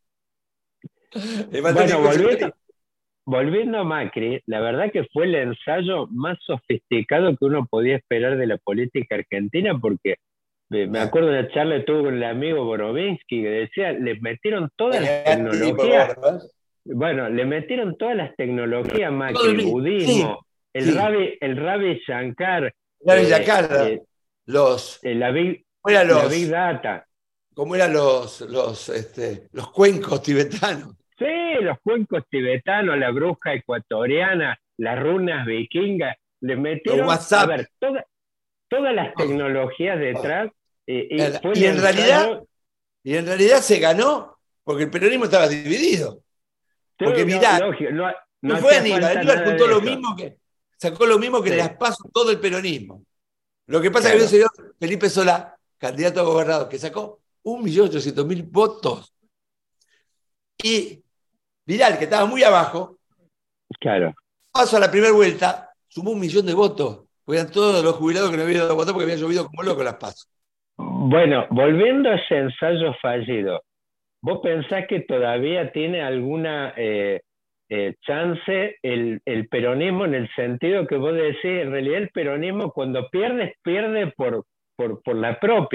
Bueno, volviendo, volviendo a Macri, la verdad que fue el ensayo más sofisticado que uno podía esperar de la política argentina, porque me acuerdo de la charla que tuve con el amigo Borovinsky, que decía, les metieron todas las tecnologías. Bueno, le metieron todas las tecnologías a Macri, el budismo. Sí. El, sí. Ravi, el Ravi Shankar. Ravi Shankar, eh, los, eh, la, big, los, la Big Data. ¿Cómo eran los, los, este, los cuencos tibetanos? Sí, los cuencos tibetanos, la bruja ecuatoriana, las runas vikingas. Le metieron WhatsApp. A ver, toda, todas las tecnologías detrás. Eh, y, el, fue y, en realidad, y en realidad se ganó porque el peronismo estaba dividido. Sí, porque no, mirá, lógico, no, no, no fue Aníbal, Aníbal juntó lo mismo que... Sacó lo mismo que sí. las PASO todo el peronismo. Lo que pasa claro. es que había un señor Felipe Solá, candidato a gobernador, que sacó un millón ochocientos mil votos. Y Vidal, que estaba muy abajo, claro. pasó a la primera vuelta, sumó un millón de votos. Porque eran todos los jubilados que no habían ido a votar porque habían llovido como loco las PASO. Bueno, volviendo a ese ensayo fallido, ¿vos pensás que todavía tiene alguna... Eh, Eh, chance el, el peronismo en el sentido que vos decís, en realidad el peronismo cuando pierde, pierde por, por, por la propia,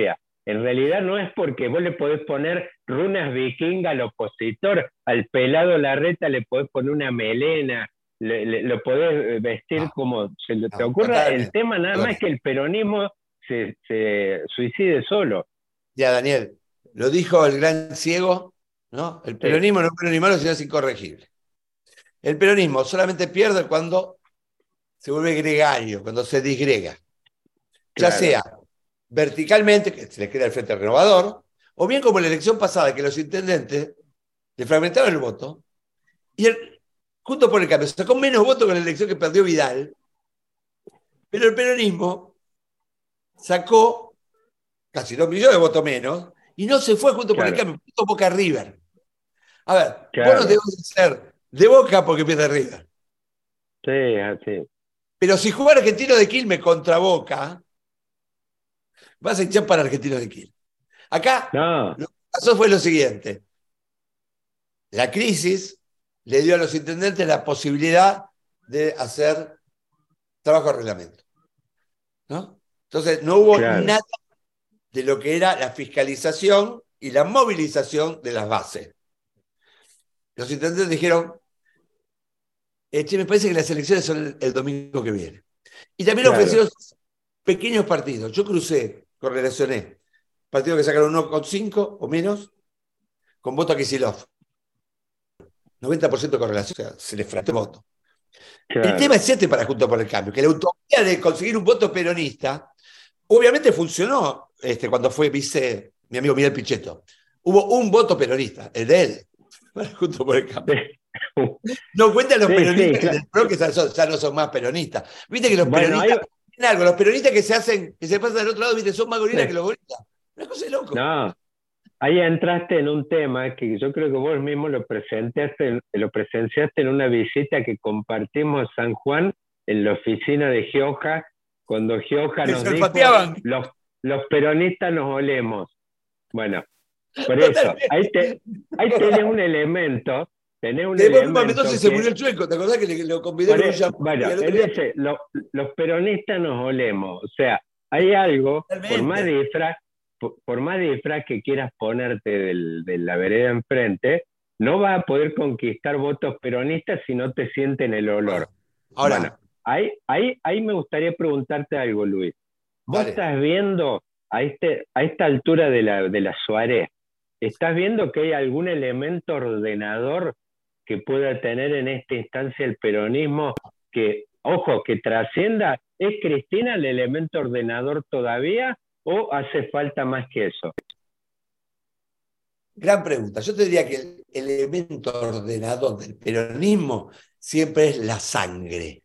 en realidad no es porque vos le podés poner runas vikingas al opositor, al pelado Larreta le podés poner una melena, le, le, lo podés vestir no, como se te no, ocurra. Totalmente. El tema nada más es que el peronismo se, se suicide solo. Ya, Daniel, lo dijo el gran ciego, ¿no? El peronismo sí. no es bueno ni malo, sino es incorregible. El peronismo solamente pierde cuando se vuelve gregario, cuando se disgrega. Ya claro. sea verticalmente, que se les crea el Frente Renovador, o bien como en la elección pasada, que los intendentes le fragmentaron el voto, y el, junto por el cambio, sacó menos votos con la elección que perdió Vidal, pero el peronismo sacó casi dos millones de votos menos, y no se fue junto claro. por el cambio, puso Boca River. A ver, claro. vos no debes ser de Boca porque pierde River. Sí, así. Pero si juega Argentino de Quilmes contra Boca, vas a hinchar para Argentino de Quilmes. Acá no. lo que pasó fue lo siguiente. La crisis le dio a los intendentes la posibilidad de hacer trabajo de reglamento, ¿no? Entonces no hubo claro. nada de lo que era la fiscalización y la movilización de las bases. Los intendentes dijeron, eh, che, me parece que las elecciones son el, el domingo que viene. Y también claro. ofrecieron pequeños partidos. Yo crucé, correlacioné, partidos que sacaron uno coma cinco o menos, con voto a Kicillof. noventa por ciento de correlación, o sea, se les fractó el voto. Claro. El tema es este para Juntos por el Cambio, que la utopía de conseguir un voto peronista, obviamente funcionó este, cuando fue vice mi amigo Miguel Pichetto. Hubo un voto peronista, el de él, para Juntos por el Cambio. No cuentan los sí, peronistas sí, claro. del PRO que ya, son, ya no son más peronistas. Viste que los bueno, peronistas, hay... algo, los peronistas que se hacen, que se pasan del otro lado, viste, son más gorilas sí. que los gorilas. Una cosa de loco. No, ahí entraste en un tema que yo creo que vos mismo lo presentaste, lo presenciaste en una visita que compartimos en San Juan, en la oficina de Gioja, cuando Gioja nos dijo, los, los peronistas nos olemos. Bueno, por eso, ahí, te, ahí tenés un elemento. Tenés un elemento un momento que... se murió el Chueco, ¿te acordás que le, lo convidé con un Bueno, él dice, lo, los peronistas nos olemos. O sea, hay algo, por más disfraz, por, por más disfraz que quieras ponerte del, de la vereda enfrente, no vas a poder conquistar votos peronistas si no te sienten el olor. Ahora, bueno, ahí, ahí, ahí me gustaría preguntarte algo, Luis. Vos vale. estás viendo a, este, a esta altura de la, de la Suárez, ¿estás viendo que hay algún elemento ordenador que pueda tener en esta instancia el peronismo que, ojo, que trascienda? ¿Es Cristina el elemento ordenador todavía o hace falta más que eso? Gran pregunta. Yo te diría que el elemento ordenador del peronismo siempre es la sangre.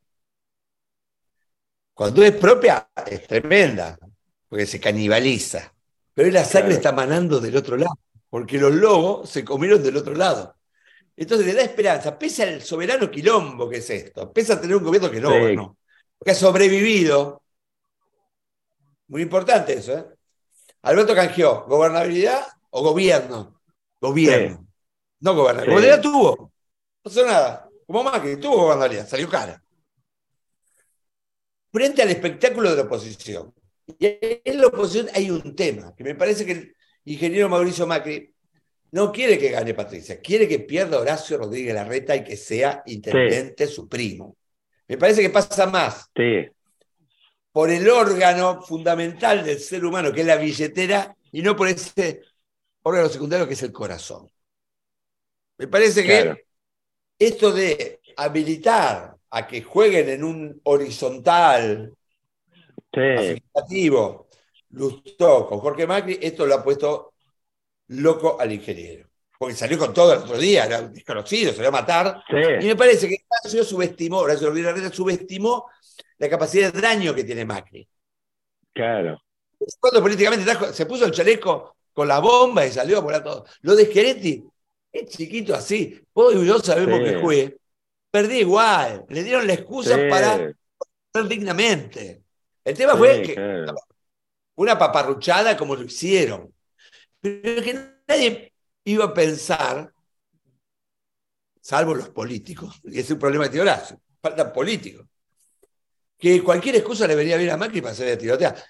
Cuando es propia, es tremenda, porque se canibaliza. Pero la sangre claro. está manando del otro lado, porque los lobos se comieron del otro lado. Entonces le da esperanza, pese al soberano quilombo que es esto, pese a tener un gobierno que no, sí. no que ha sobrevivido. Muy importante eso, ¿eh? Alberto canjeó, ¿gobernabilidad o gobierno? Gobierno. Sí. No gobernabilidad. Sí. Gobernabilidad tuvo. No pasó nada. Como Macri, tuvo gobernabilidad, salió cara. Frente al espectáculo de la oposición. Y en la oposición hay un tema, que me parece que el ingeniero Mauricio Macri no quiere que gane Patricia, quiere que pierda Horacio Rodríguez Larreta y que sea intendente sí. su primo. Me parece que pasa más sí. por el órgano fundamental del ser humano, que es la billetera, y no por ese órgano secundario que es el corazón. Me parece claro. que esto de habilitar a que jueguen en un horizontal sí. afirmativo, Lustó con Jorge Macri, esto lo ha puesto loco al ingeniero. Porque salió con todo el otro día, era un desconocido, se lo iba a matar. Sí. Y me parece que Horacio subestimó, Horacio Rodríguez Larreta subestimó la capacidad de daño que tiene Macri. Claro. Cuando políticamente trajo, se puso el chaleco con la bomba y salió a volar todo. Lo de Schiaretti es chiquito así. Vos y yo sabemos sí. que fue. Perdí igual. Le dieron la excusa sí. para ser dignamente. El tema sí, fue que claro. una paparruchada como lo hicieron. Pero que nadie iba a pensar, salvo los políticos, y es un problema de Horacio, faltan políticos, que cualquier excusa le venía bien a Macri para hacer de tirotear.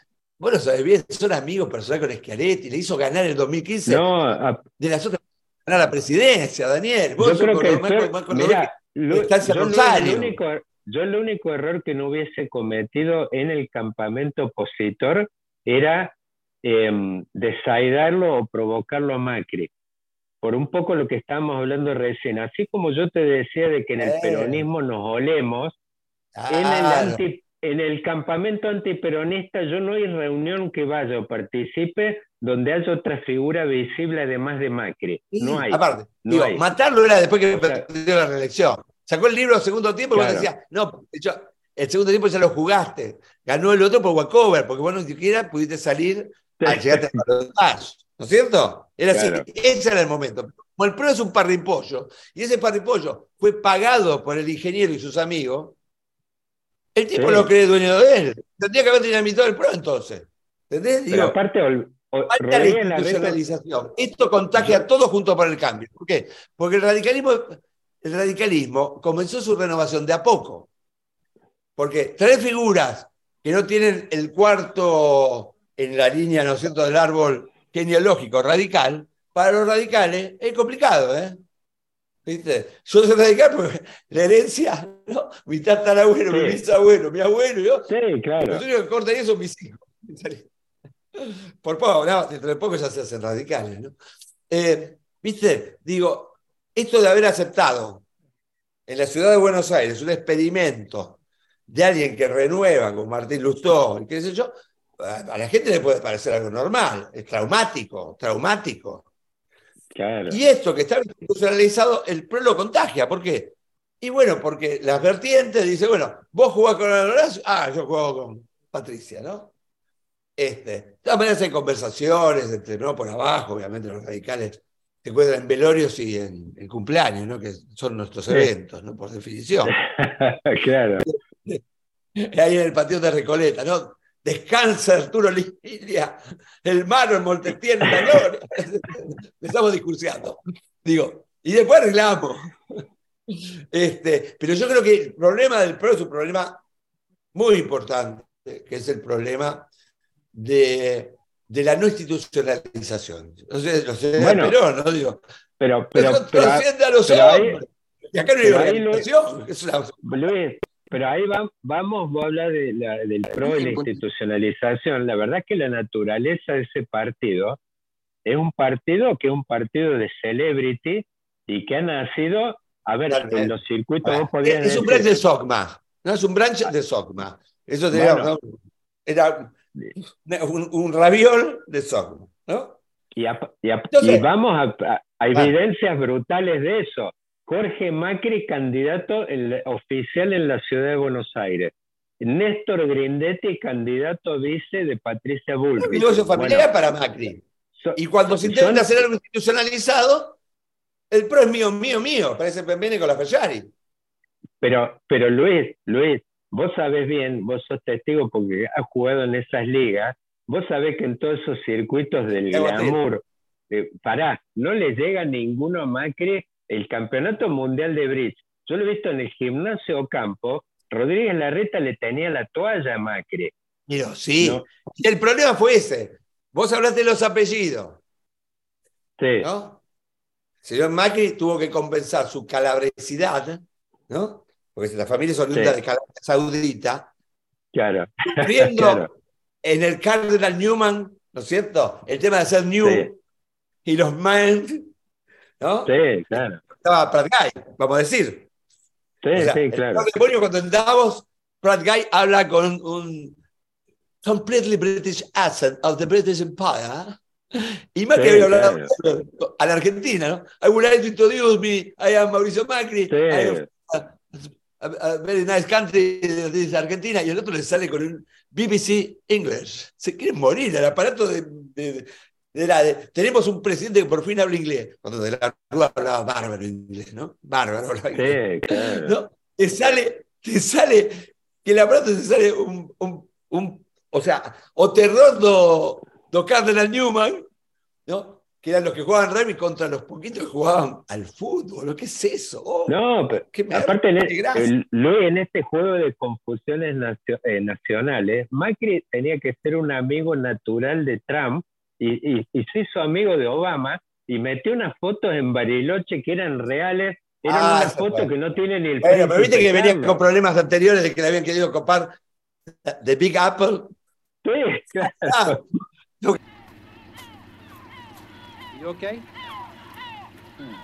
vos lo sabés bien, son amigos personales con Schiaretti, le hizo ganar el dos mil quince No, a, de las otras, ganar la presidencia, Daniel. Vos yo creo que el más, peor, más mirá, lo, Estancia yo, Rosario. el único, yo el único error que no hubiese cometido en el campamento opositor era eh, desaidarlo o provocarlo a Macri. Por un poco lo que estábamos hablando recién. Así como yo te decía de que en el Eh. peronismo nos olemos, Claro. en el anti, en el campamento antiperonista yo no hay reunión que vaya o participe donde haya otra figura visible además de Macri. Sí, No hay. aparte, no digo, hay. matarlo era después que O sea, perdió la reelección. Sacó el libro segundo tiempo y claro. vos decías, no, yo, el segundo tiempo ya lo jugaste. Ganó el otro por walkover, porque vos no siquiera pudiste salir al llegarte al balotaje. ¿No es cierto? Era Claro. así, ese era el momento. Como el P R O es un parripollo, y ese parripollo fue pagado por el ingeniero y sus amigos, el tipo Sí. lo cree dueño de él. Tendría que haber dinamitado el P R O entonces. ¿Entendés? Pero Digo, aparte, ol- o- falta la Rodríguez Larreta, institucionalización. Esto contagia a todos juntos para el cambio. ¿Por qué? Porque el radicalismo, el radicalismo comenzó su renovación de a poco. Porque tres figuras que no tienen el cuarto en la línea, ¿no es cierto?, del árbol genealógico radical, para los radicales es complicado, ¿eh? ¿Viste? Yo soy radical porque la herencia, ¿no? Mi tatarabuelo, Sí. mi bisabuelo, mi abuelo, yo. sí, claro. Los únicos que cortarían son mis hijos. Por poco, no, dentro de poco ya se hacen radicales, ¿no? Eh, ¿Viste? Digo, esto de haber aceptado en la ciudad de Buenos Aires un experimento de alguien que renueva con Martín Lustó, y qué sé yo, a la gente le puede parecer algo normal, es traumático, traumático. Claro. Y esto que está institucionalizado, el P R O lo contagia. ¿Por qué? Y bueno, porque las vertientes dicen, bueno, vos jugás con Horacio, ah, yo juego con Patricia, ¿no? Este, de todas maneras hay conversaciones, entre, ¿no? Por abajo, obviamente los radicales se encuentran en velorios y en, en cumpleaños, ¿no? Que son nuestros Sí. eventos, ¿no? Por definición. Claro. Ahí en el patio de Recoleta, ¿no? Descansa Arturo Lilia, el Maro, el Montestiel, la gloria. Estamos discursiando. Digo, y después arreglamos. Este, pero yo creo que el problema del P R O es un problema muy importante, que es el problema de, de la no institucionalización. No sé, no sé, Bueno, pero no digo. Pero, Pero, pero, pero, trasciende a los pero ahí- hombres. Y acá no hay pero ahí lo- organización. Es una, Luis, pero ahí va- vamos, vos hablas de la, del P R O y la institucionalización. La verdad es que la naturaleza de ese partido es un partido que es un partido de celebrity y que ha nacido, a ver, Tal vez. en los circuitos Ah, vos podías es, es un decir- branch de SOCMA. No es un branch de SOCMA. Eso tenía, Bueno. ¿no? Era un, un raviol de SOCMA, ¿no? Y, a- y a- Entonces- y vamos a, a- a evidencias brutales de eso. Jorge Macri, candidato en la- oficial en la ciudad de Buenos Aires. Néstor Grindetti, candidato a vice de Patricia Un Bullrich. negocio familiar Bueno, para Macri. so- Y cuando se son- intenta hacer algo institucionalizado, el P R O es mío, mío, mío. Parece Pembene con la Fallari. Pero, pero Luis, Luis, vos sabés bien, vos sos testigo porque has jugado en esas ligas, vos sabés que en todos esos circuitos del Te aguanté. glamour, eh, pará, no le llega ninguno a Macri el campeonato mundial de bridge. Yo lo he visto en el gimnasio Ocampo, Rodríguez Larreta le tenía la toalla a Macri. Digo, sí. No. Y el problema fue ese. Vos hablaste de los apellidos, Sí, ¿no? El señor Macri tuvo que compensar su calabresidad, ¿no? Porque la familia es oriunda Sí. de Calabria Saudita, claro. sufriendo Claro. en el Cardinal Newman, ¿no es cierto? El tema de ser New Sí. y los men, ¿no? Sí, claro. Estaba Pratt Guy, vamos a decir. Sí, O sea, sí, el claro. demonio cuando en Davos, Pratt Guy habla con un completely British accent of the British Empire. Y Macri Sí, había hablado claro. a la Argentina, ¿no? I would like to introduce me, I am Mauricio Macri, Sí. I am a, a- a very nice country, de Argentina, y el otro le sale con un B B C English. Se quieren morir, el aparato de... de- de la, de- tenemos un presidente que por fin habla inglés. Cuando de la Rúa hablaba bárbaro inglés, ¿no? Bárbaro hablaba inglés. Sí, claro. ¿No? Te sale, te sale, que el aparato te sale un, un, un o sea, o terror do, do Cardinal Newman, ¿no? que eran los que jugaban rugby contra los poquitos que jugaban al fútbol. ¿Qué es eso? Oh, no, pero aparte en, el, Luis, en este juego de confusiones nacio, eh, nacionales, Macri tenía que ser un amigo natural de Trump y, y, y se hizo amigo de Obama y metió unas fotos en Bariloche que eran reales, eran ah, unas fotos bueno. que no tienen ni el... Bueno, pero viste que venía con problemas anteriores de que le habían querido copar de Big Apple. Sí, claro. Ah, no. You okay? Hmm.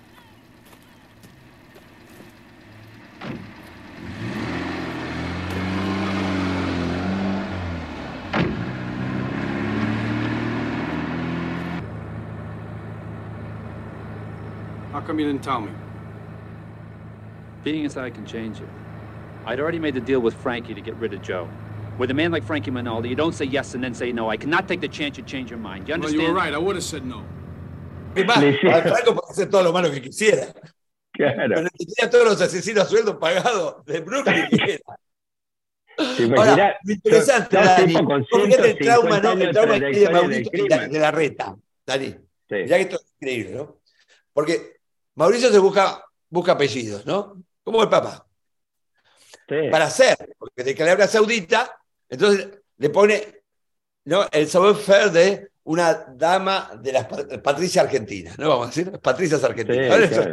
How come you didn't tell me? Being as I can change you. I'd already made the deal with Frankie to get rid of Joe. With a man like Frankie Minaldi, you don't say yes and then say no. I cannot take the chance you change your mind. You understand? Well, you were right. I would have said no. ¿Qué más? Franco puede hacer todo lo malo que quisiera. Claro. Pero tenía todos los asesinos a sueldo pagados de Brooklyn que era. Sí, ahora, lo interesante, yo, Dani, ¿cómo fíjate el trauma, ¿no? El trauma de Mauricio de la, de la Reta, Dani. Sí. Mirá que esto es increíble, ¿no? Porque Mauricio se busca, busca apellidos, ¿no? Como el Papa. Sí. Para hacer, porque de Arabia Saudita, entonces le pone, ¿no?, el savoir-faire de una dama de las Patricias argentinas, ¿no? Vamos a decir, Patricias argentinas. Sí, claro.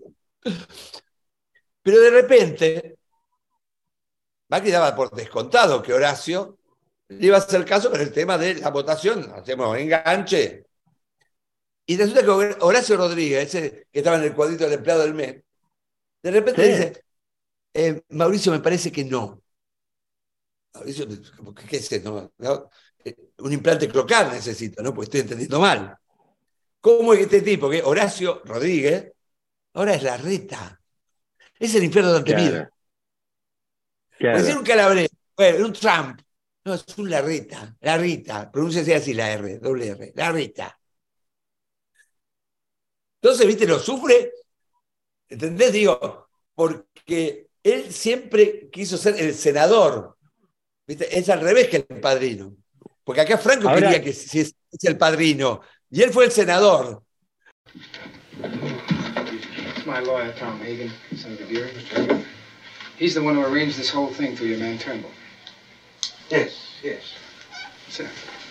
Pero de repente, Macri daba por descontado que Horacio le iba a hacer caso con el tema de la votación, hacemos enganche. Y resulta que Horacio Rodríguez, ese que estaba en el cuadrito del empleado del mes, de repente sí. dice, eh, Mauricio, me parece que no. Mauricio, ¿qué es eso? ¿No? Un implante cloacal necesito, ¿no? Porque estoy entendiendo mal. ¿Cómo es que este tipo, que Horacio Rodríguez, ahora es la Reta? Es el infierno de Altemira. Claro. Claro. Puede ser un Calabrés, bueno, un Trump. No, es un Larreta, la Rita, pronúnciase así la R, doble R, la Rita. Entonces, ¿viste? Lo sufre, ¿entendés? Digo, porque él siempre quiso ser el senador, ¿viste? Es al revés que el padrino. Porque acá Franco Ahora, quería que si es, es el padrino, y él fue el senador. It's my lawyer, Tom Hagen, Senator Geary, Mister Hagen. He's the one who arranged this whole thing for your man Turnbull. Yes, yes. Sir.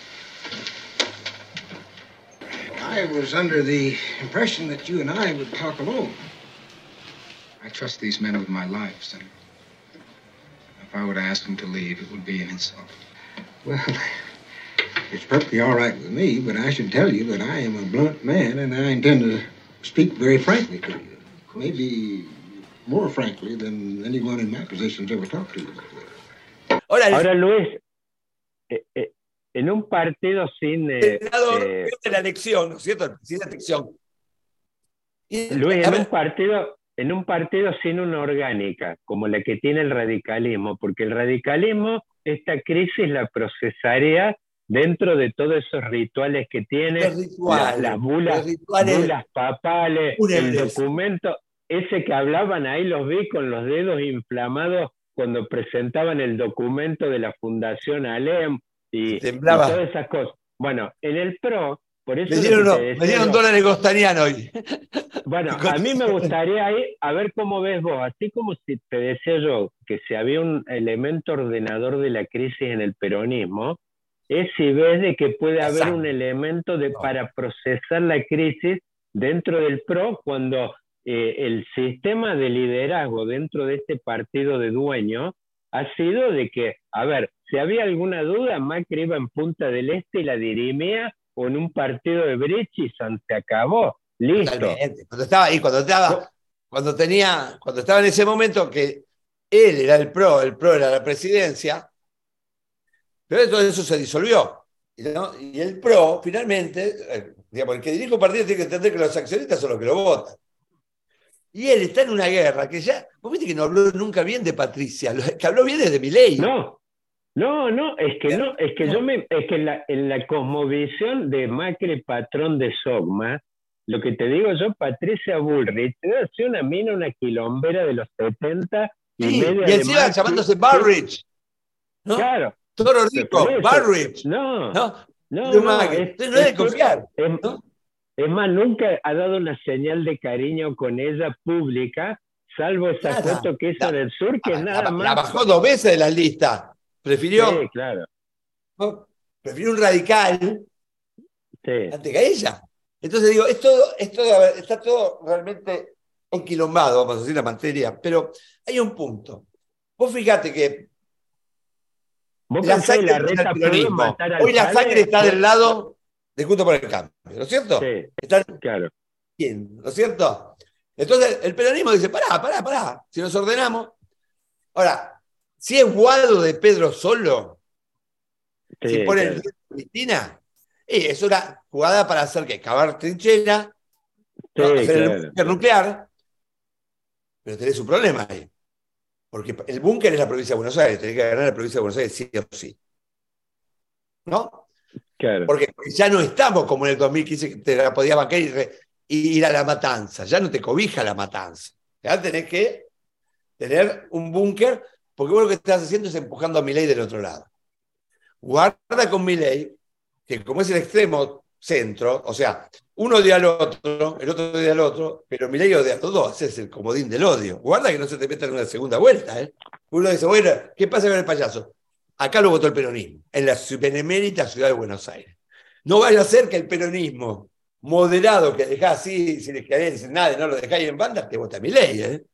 I was under the impression that you and I would talk alone. I trust these men with my life, Senator. If I were to ask them to leave, it would be an insult. Well, it's perfectly all right with me, but I should tell you that I am a blunt man and I intend to speak very frankly to you. Maybe more frankly than anyone in my position's ever talked to you before. Ahora, Ahora Luis, eh, eh, en un partido sin... Eh, senador eh, de la elección, ¿no es cierto? Sin la elección. Y, Luis, en un partido... En un partido sin una orgánica, como la que tiene el radicalismo, porque el radicalismo, esta crisis la procesaría dentro de todos esos rituales que tiene, rituales, las, las bulas, rituales, bulas papales, fúnebres. El documento, ese que hablaban ahí, los vi con los dedos inflamados cuando presentaban el documento de la Fundación Alem y, y todas esas cosas. Bueno, en el P R O, por eso... Me dieron, no, me dieron dólares costanianos hoy. Bueno, a mí me gustaría ahí, a ver cómo ves vos, así como si te decía yo que si había un elemento ordenador de la crisis en el peronismo, es si ves de que puede haber Exacto. un elemento de, para procesar la crisis dentro del P R O cuando eh, el sistema de liderazgo dentro de este partido de dueño ha sido de que, a ver, si había alguna duda, Macri iba en Punta del Este y la dirimía o en un partido de Bridgison, se acabó. Listo. Totalmente. Cuando estaba ahí, cuando estaba, cuando tenía, cuando estaba en ese momento que él era el P R O, el P R O era la presidencia, pero todo eso se disolvió. ¿No? Y el P R O, finalmente, eh, digamos, el que dirige un partido tiene que entender que los accionistas son los que lo votan. Y él está en una guerra que ya, vos viste que no habló nunca bien de Patricia, que habló bien desde Milei. No. No, no, es que no, es que no. yo me, es que en la, en la cosmovisión de Macri, patrón de Sogma, lo que te digo yo, Patricia Bullrich, debe ser una mina, una quilombera de los setenta y sí, media. Y encima llamándose Barrich. ¿No? Claro. Toro Rico, Barrich. No, no, no, no, no, es, no es de confiar. Es, ¿no? Es más, nunca ha dado una señal de cariño con ella pública, salvo esa Nada. foto que hizo La- del sur, que La, es nada la- más. la bajó dos veces de la lista. Prefirió, Sí, claro. prefirió un radical Sí. antes que a ella. Entonces digo, es todo, es todo, a ver, está todo realmente enquilombado, vamos a decir la materia, pero hay un punto. Vos fíjate que ¿Vos la pensás que sangre la está en reta el puede peronismo. matar al Hoy la padre? sangre está del lado de Juntos por el Cambio, ¿no es cierto? Sí, Están claro. bien, ¿no es cierto? Entonces el peronismo dice, pará, pará, pará, si nos ordenamos. Ahora, si es Guado de Pedro solo, Sí, si pone claro. el Cristina, y es una jugada para hacer que cavar trinchera, Sí, ¿no? hacer claro. el búnker nuclear, pero tenés un problema ahí. Porque el búnker es la provincia de Buenos Aires, tenés que ganar la provincia de Buenos Aires sí o sí. ¿No? Claro. Porque ya no estamos como en el dos mil quince que te la podías bancar y, re- y ir a la matanza. Ya no te cobija la matanza. Ya tenés que tener un búnker, porque vos lo que estás haciendo es empujando a Milei del otro lado. Guarda con Milei, que como es el extremo centro, o sea, uno odia al otro, el otro odia al otro, pero Milei odia a los dos, ese es el comodín del odio. Guarda que no se te meta en una segunda vuelta, ¿eh? Uno dice, bueno, ¿qué pasa con el payaso? Acá lo votó el peronismo, en la benemérita ciudad de Buenos Aires. No vaya a ser que el peronismo moderado que dejás así, sin escaleras, sin nada, no lo dejáis en banda, te vota Milei, ¿eh?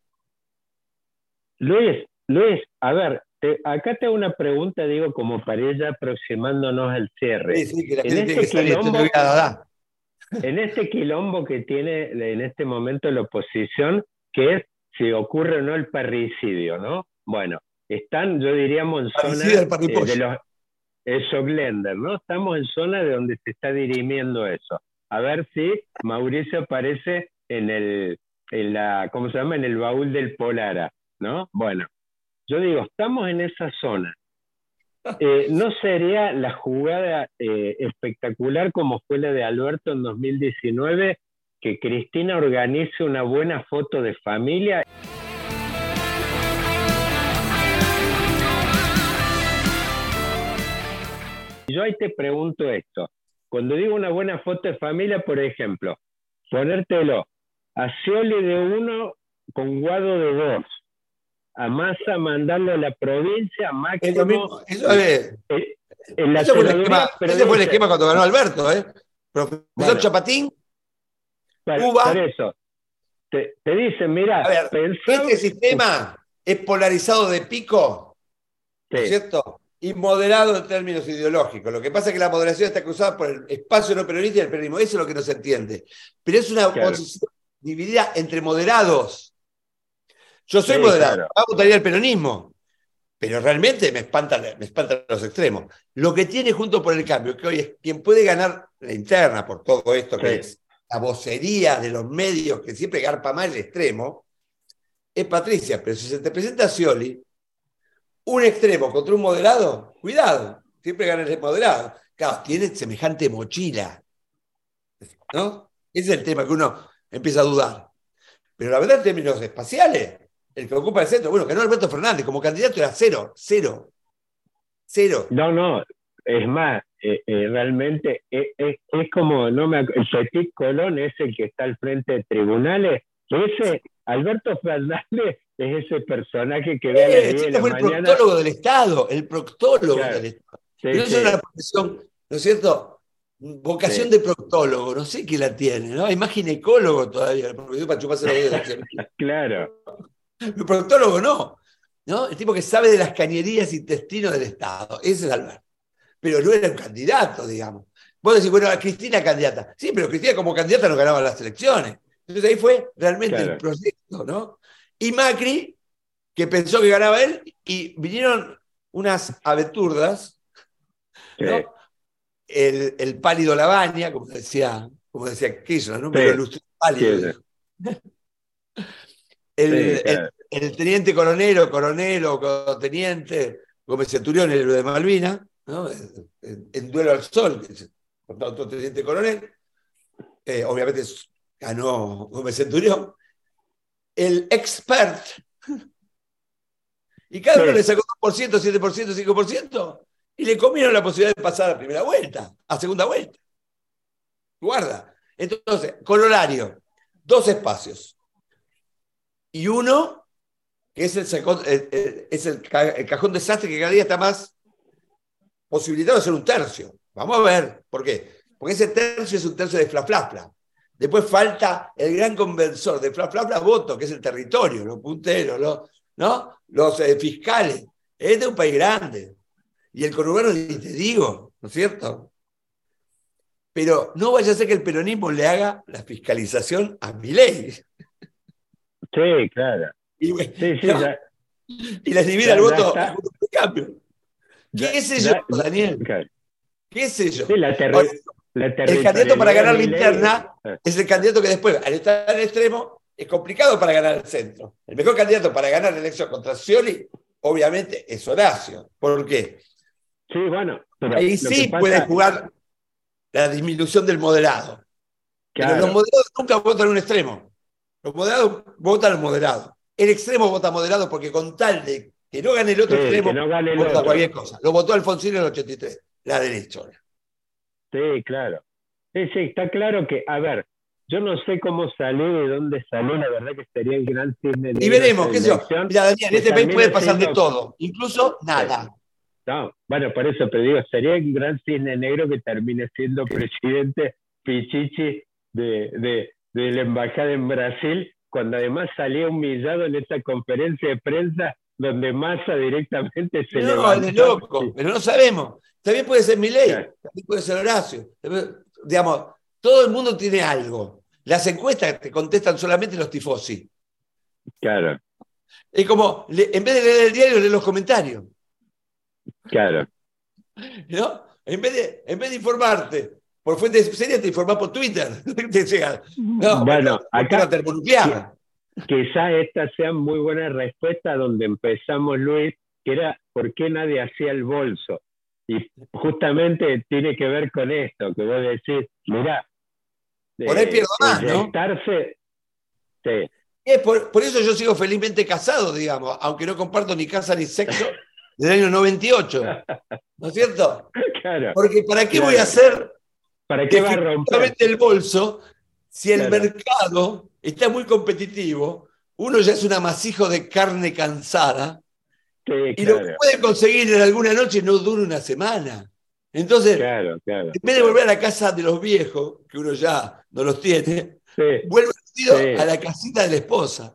Luis, Luis, a ver, te- acá te hago una pregunta, digo, como para ir ya aproximándonos al cierre. Sí, sí, que la En gente tiene este que salir, estoy quilombo, obligada, da. en este quilombo que tiene en este momento la oposición, que es si ocurre o no el parricidio, ¿no? Bueno, están, yo diríamos, en zona Parricidio del eh, parripollo. de los eso Glender, ¿no? Estamos en zona de donde se está dirimiendo eso. A ver si Mauricio aparece en el, en la, ¿cómo se llama? En el baúl del Polara, ¿no? Bueno, yo digo, estamos en esa zona. Eh, ¿No sería la jugada eh, espectacular como fue la de Alberto en dos mil diecinueve, que Cristina organice una buena foto de familia? Yo ahí te pregunto esto. Cuando digo una buena foto de familia, por ejemplo, ponértelo a Scioli de uno con Guado de dos, a Massa mandarlo a la provincia, Máximo... Es lo mismo, eso es- eh, en la ese fue el senaduría, esquema, pero ese fue el dice- esquema cuando ganó Alberto, ¿eh? Profesor Bueno. Chapatín, Por, Cuba. por eso, te, te dicen, mira, A ver, pensá- este sistema es polarizado de pico, ¿no es Sí. cierto? Y moderado en términos ideológicos. Lo que pasa es que la moderación está cruzada por el espacio no peronista y el peronismo. Eso es lo que no se entiende. Pero es una Claro. oposición dividida entre moderados. Yo soy Sí, moderado, claro. yo votaría el peronismo, pero realmente me espantan, me espantan los extremos. Lo que tiene Juntos por el Cambio, que hoy es quien puede ganar la interna por todo esto, que Sí. es la vocería de los medios, que siempre garpa más el extremo, es Patricia. Pero si se te presenta Scioli, un extremo contra un moderado, cuidado, siempre gana el moderado. Claro, tiene semejante mochila, ¿no? Ese es el tema que uno empieza a dudar. Pero la verdad, en términos espaciales, el que ocupa el centro, bueno, ganó Alberto Fernández, como candidato era cero, cero, cero. No, no, es más, eh, eh, realmente es, es, es como, no me, ac- el Petit Colón es el que está al frente de tribunales, ese Alberto Fernández es ese personaje que ve a las Eh, diez de este la fue el mañana. proctólogo del Estado, el proctólogo Claro. del Estado. Sí, Pero sí. eso es una profesión, ¿no es cierto? Vocación Sí. de proctólogo, no sé quién la tiene, ¿no? Hay más ginecólogo todavía, la profesión para chuparse los dedos. Claro, El proctólogo no, ¿no? El tipo que sabe de las cañerías intestinos del Estado. Ese es Alberto. Pero no era un candidato, digamos. Vos decís, bueno, a Cristina candidata. Sí, pero Cristina como candidata no ganaba las elecciones. Entonces ahí fue realmente Claro. el proyecto, ¿no? Y Macri, que pensó que ganaba él, y vinieron unas abeturdas, ¿no? sí. El, el pálido Lavagna, como decía, como decía Kirchner, ¿no? Sí. Pero ilustró pálido. Sí, dijo. El, Sí, claro. el- el teniente coronel o coronel o teniente Gómez Centurión, el héroe de Malvinas, ¿no? en, en duelo al sol, que es otro teniente coronel, eh, obviamente ganó Gómez Centurión, el expert, y cada uno Sí. le sacó dos por ciento, siete por ciento, cinco por ciento, y le comieron la posibilidad de pasar a primera vuelta, a segunda vuelta. Guarda. Entonces, corolario, dos espacios. Y uno, que es el, sacón, el, el, es el, ca, el cajón desastre que cada día está más posibilitado de ser un tercio. Vamos a ver, ¿por qué? Porque ese tercio es un tercio de fla, fla, fla. Después falta el gran conversor de fla, fla, fla, voto, que es el territorio, los punteros, los, ¿no? los eh, fiscales. Es de un país grande. Y el conurbano, te digo, ¿no es cierto? Pero no vaya a ser que el peronismo le haga la fiscalización a Milei. Sí, claro. Y, bueno, sí, sí, no, ya, y les divide ya, el voto ya al cambio. Ya, ¿Qué sé ya, yo, Daniel? claro. ¿Qué sé yo? Sí, la terri- Ahora, la el candidato para ganar la Milei- interna eh, es el candidato que después, al estar en el extremo, es complicado para ganar el centro. El mejor candidato para ganar la elección contra Scioli, obviamente, es Horacio. ¿Por qué? Sí, bueno. Pero ahí lo sí que pasa- puede jugar la disminución del moderado. Claro. Pero los moderados nunca votan en un extremo. Los moderados votan al moderado. El extremo vota moderado porque con tal de que no gane el otro Sí, extremo, que no gane el vota otro. cualquier cosa. Lo votó Alfonsín en el ochenta y tres, la derecha. Sí, claro. Sí, sí, está claro que, a ver, yo no sé cómo salió, de dónde salió, la verdad que sería el gran cisne negro. Y veremos, esa qué sé yo. elección, Mira, Daniel, en que este país termine puede pasar de siendo- todo, incluso nada. No, bueno, por eso te digo, sería el gran cisne negro que termine siendo presidente Pichichi de, de, de la embajada en Brasil, cuando además salía humillado en esa conferencia de prensa donde Massa directamente se No, levantó. es de loco, pero no sabemos. También puede ser Milei, Claro. también puede ser Horacio. Digamos, todo el mundo tiene algo. Las encuestas te contestan solamente los tifosi. Claro, Es como, le- en vez de leer el diario, lee los comentarios. claro. ¿No? En vez de, en vez de informarte por fuentes serias, te informás por Twitter. Te llega, no, Bueno, acá- la termonuclear. Quizás esta sea muy buena respuesta donde empezamos, Luis, que era ¿por qué nadie hacía el bolso? Y justamente tiene que ver con esto, que vos decís, mirá, Por ahí pierdo más, ¿no? inyectarse, sí, Es por, por eso yo sigo felizmente casado, digamos, aunque no comparto ni casa ni sexo del año noventa y ocho. ¿No es cierto? claro. Porque ¿para qué Claro. voy a hacer ¿Para qué va a romper? efectivamente el bolso si el Claro. mercado está muy competitivo? Uno ya es un amasijo de carne cansada Sí, y lo que claro, puede conseguir en alguna noche no dura una semana. Entonces, claro, claro. en vez de volver a la casa de los viejos, que uno ya no los tiene, Sí, vuelve vestido Sí. a la casita de la esposa.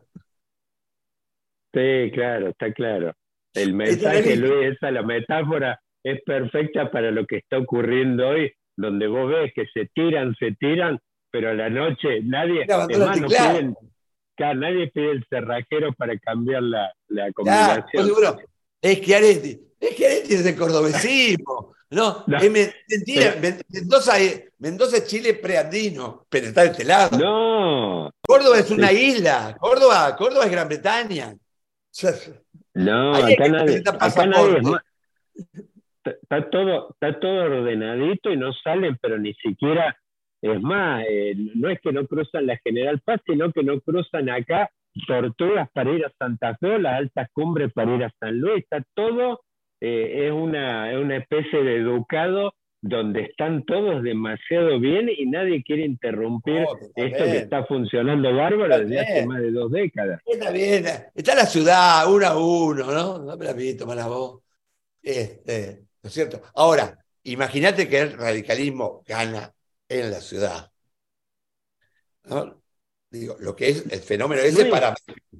sí, claro, está claro. El mensaje, realista. Luis, esa la metáfora es perfecta para lo que está ocurriendo hoy, donde vos ves que se tiran, se tiran, pero a la noche nadie, Mira, abandona es más, el no teclado. piden, claro, nadie pide el cerrajero para cambiar la, la Ya, combinación. pues seguro, es Schiaretti. Es Schiaretti es el cordobesismo. No, No. es me- mentira. Men- Mendoza, es, Mendoza es Chile preandino, pero está de este lado. No, Córdoba es una isla. Córdoba, Córdoba es Gran Bretaña. no, Ahí hay acá que nadie, presentar acá nadie es pasaporte. más. Está, está todo, está todo ordenadito y no salen, pero ni siquiera, es más, eh, no es que no cruzan la General Paz, sino que no cruzan acá Tortugas para ir a Santa Fe o las altas cumbres para ir a San Luis. Está todo, eh, es, una, es una especie de ducado donde están todos demasiado bien y nadie quiere interrumpir No, totalmente. esto que está funcionando bárbaro desde hace Totalmente. más de dos décadas. Está bien. Está la ciudad, uno a uno, ¿no? No me la pito, mala voz. Este, ¿no es cierto? Ahora, imagínate que el radicalismo gana en la ciudad. ¿No? Digo, lo que es el fenómeno ese Luis. para.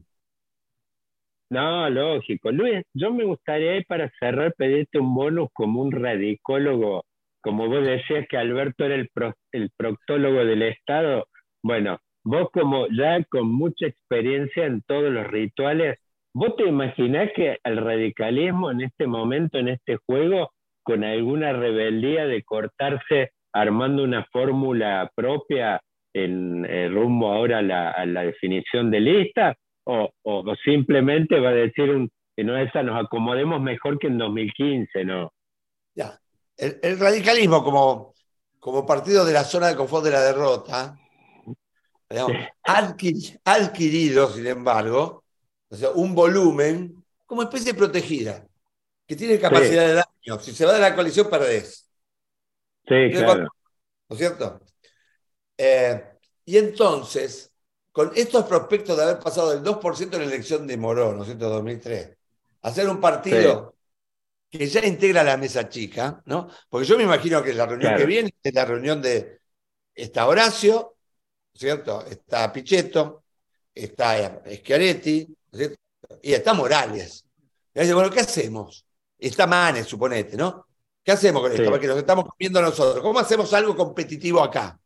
No, lógico. Luis, yo me gustaría para cerrar pedirte un bonus como un radicólogo, como vos decías que Alberto era el, pro, el proctólogo del Estado. Bueno, vos como ya con mucha experiencia en todos los rituales, ¿vos te imaginás que el radicalismo en este momento, en este juego, con alguna rebeldía de cortarse armando una fórmula propia en eh, rumbo ahora a la, a la definición de lista? O, o, o simplemente va a decir un, que no esa nos acomodemos mejor que en dos mil quince, ¿no? Ya. El, el radicalismo como, como partido de la zona de confort de la derrota, digamos, adquir, adquirido, sin embargo, o sea, un volumen como especie protegida, que tiene capacidad sí. de daño. Si se va de la coalición, perdés. Sí, claro. ¿No es cierto? Eh, y entonces, con estos prospectos de haber pasado del dos por ciento en la elección de Morón, ¿no es cierto?, dos mil tres, hacer un partido sí. que ya integra la mesa chica, ¿no? Porque yo me imagino que la reunión claro. que viene es la reunión de, está Horacio, ¿cierto?, está Pichetto, está Schiaretti, ¿cierto?, y está Morales. Y dice, bueno, ¿qué hacemos? Está Manes, suponete, ¿no? ¿Qué hacemos con esto? Sí. Porque nos estamos comiendo nosotros. ¿Cómo hacemos algo competitivo acá?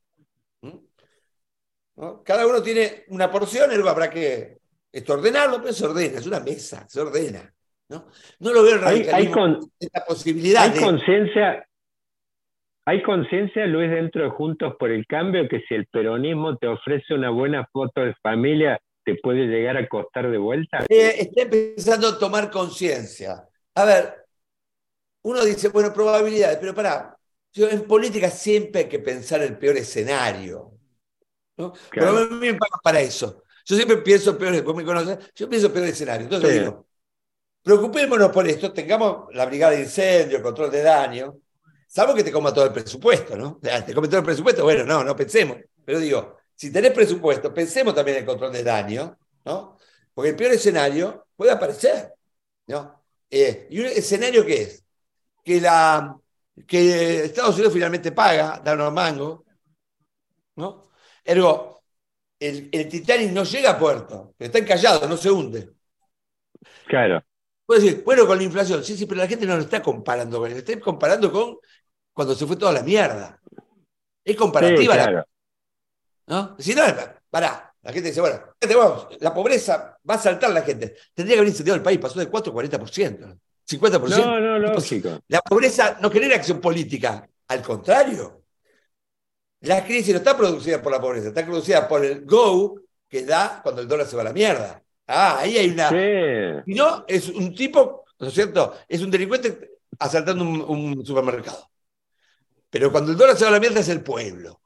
¿No? Cada uno tiene una porción, y luego habrá que esto, ordenarlo, pero se ordena, es una mesa, se ordena. No, no lo veo el radicalismo, hay, hay con, esta posibilidad hay de... conciencia, hay conciencia, Luis, dentro de Juntos por el Cambio, que si el peronismo te ofrece una buena foto de familia, te puede llegar a costar de vuelta. Eh, está empezando a tomar conciencia. A ver, uno dice, bueno, probabilidades, pero pará, yo, en política siempre hay que pensar el peor escenario, ¿no? Claro. Pero a mí me pagan para eso. Yo siempre pienso peor, vos me conoces, yo pienso peor escenario. Entonces sí. digo, preocupémonos por esto, tengamos la brigada de incendio, control de daño, salvo que te coma todo el presupuesto, ¿no? Te come todo el presupuesto, bueno, no, no pensemos. Pero digo, si tenés presupuesto, pensemos también en el control de daño, ¿no? Porque el peor escenario puede aparecer, ¿no? Eh, ¿Y un escenario qué es? Que, la, que Estados Unidos finalmente paga, da unos mangos, ¿no? Ergo, el, el Titanic no llega a puerto, está encallado, no se hunde. Claro. Puedo decir, bueno, con la inflación, sí, sí, pero la gente no lo está comparando con él, está comparando con cuando se fue toda la mierda. Es comparativa. Sí, claro. la, ¿no? Si no, pará, la gente dice, bueno, vamos, la pobreza va a saltar la gente. Tendría que haber incendiado el país, pasó de cuatro a cuarenta por ciento. cincuenta por ciento. No, no, lógico. La pobreza no genera acción política, al contrario. La crisis no está producida por la pobreza, está producida por el go que da cuando el dólar se va a la mierda. Ah, ahí hay una... Sí. Y no, es un tipo, ¿no es cierto? Es un delincuente asaltando un, un supermercado. Pero cuando el dólar se va a la mierda es el pueblo.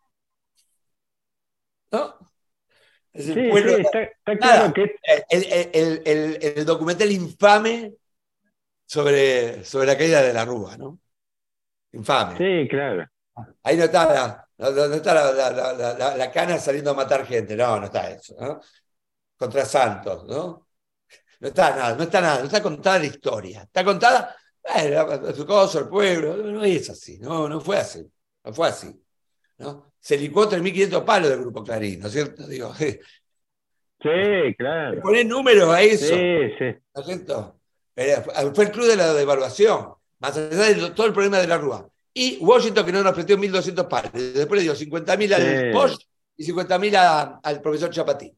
¿No? Es el sí, pueblo. Sí, está, está claro que... El, el, el, el, el documental infame sobre, sobre la caída de la Rúa, ¿no? Infame. Sí, claro. Ahí no está la, no, no está la, la, la, la, la cana saliendo a matar gente, no, no está eso, ¿no? Contra Santos, ¿no? No está nada, no está nada, no está contada la historia. Está contada, bueno, su cosa, el pueblo, no, no es así, no, no fue así, no fue así, ¿no? Se licuó tres mil quinientos palos del Grupo Clarín, ¿no es cierto? Digo, sí, claro. Poner números a eso, sí, sí. ¿no es cierto? Fue el club de la devaluación, más allá de todo el problema de la Rúa. Y Washington, que no nos prestó mil doscientos palos, después le dio cincuenta mil al sí. Bosch y cincuenta mil al profesor Chapatín.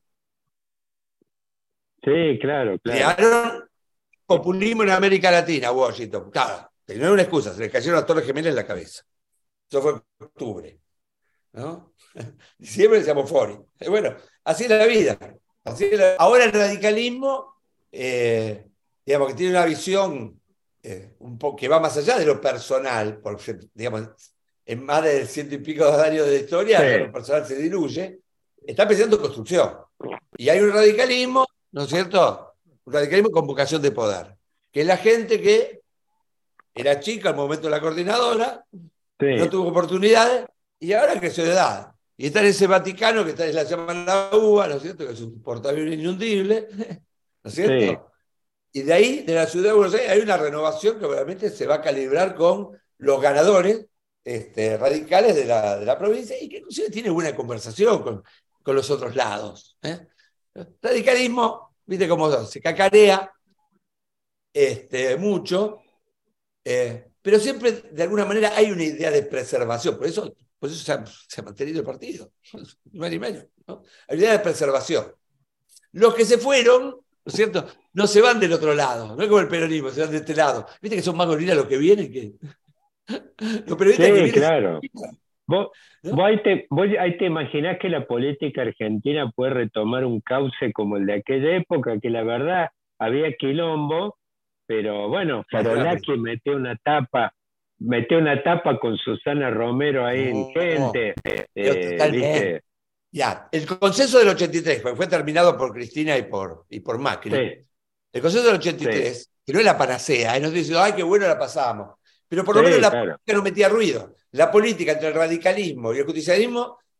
Sí, claro, claro. Crearon populismo en América Latina, Washington. Claro, no era una excusa, se les cayeron las Torres Gemelas en la cabeza. Eso fue en octubre, ¿no? Diciembre decíamos Fori. Bueno, así es la vida. Así es la... Ahora el radicalismo, eh, digamos que tiene una visión eh, un poco que va más allá de lo personal, porque, digamos, en más de ciento y pico de años de historia, sí. lo personal se diluye. Está pensando en construcción. Y hay un radicalismo, ¿no es cierto? Un radicalismo con vocación de poder. Que es la gente que era chica al momento de la coordinadora, sí. no tuvo oportunidades, y ahora creció de edad. Y está en ese Vaticano que está en la llaman la U B A, ¿no es cierto? Que es un portaaviones inundible, ¿no es cierto? Sí. Y de ahí, de la ciudad de Buenos Aires, hay una renovación que obviamente se va a calibrar con los ganadores este, radicales de la, de la provincia y que inclusive tiene buena conversación con, con los otros lados. ¿eh? Radicalismo, viste cómo se cacarea este, mucho, eh, pero siempre de alguna manera hay una idea de preservación, por eso, por eso se, ha, se ha mantenido el partido, no hay menos, ¿no? Hay una idea de preservación. Los que se fueron, ¿no es cierto?, no se van del otro lado, no es como el peronismo, se van de este lado. Viste que son más gorilas los que vienen que... Los periodistas sí, que vienen... claro. Vos, ¿no? vos, ahí te, vos ahí te imaginás que la política argentina puede retomar un cauce como el de aquella época, que la verdad había quilombo, pero bueno, Farolaki metió una tapa, metió una tapa con Susana Romero ahí no, en gente. No, eh, ¿viste? Ya, el consenso del ochenta y tres, porque fue terminado por Cristina y por, y por Macri. Sí. El consenso del ochenta y tres, sí. que no es la panacea, ¿eh? No estoy diciendo, ay, qué bueno la pasamos. Pero por lo sí, menos la claro. política no metía ruido. La política entre el radicalismo y el justicialismo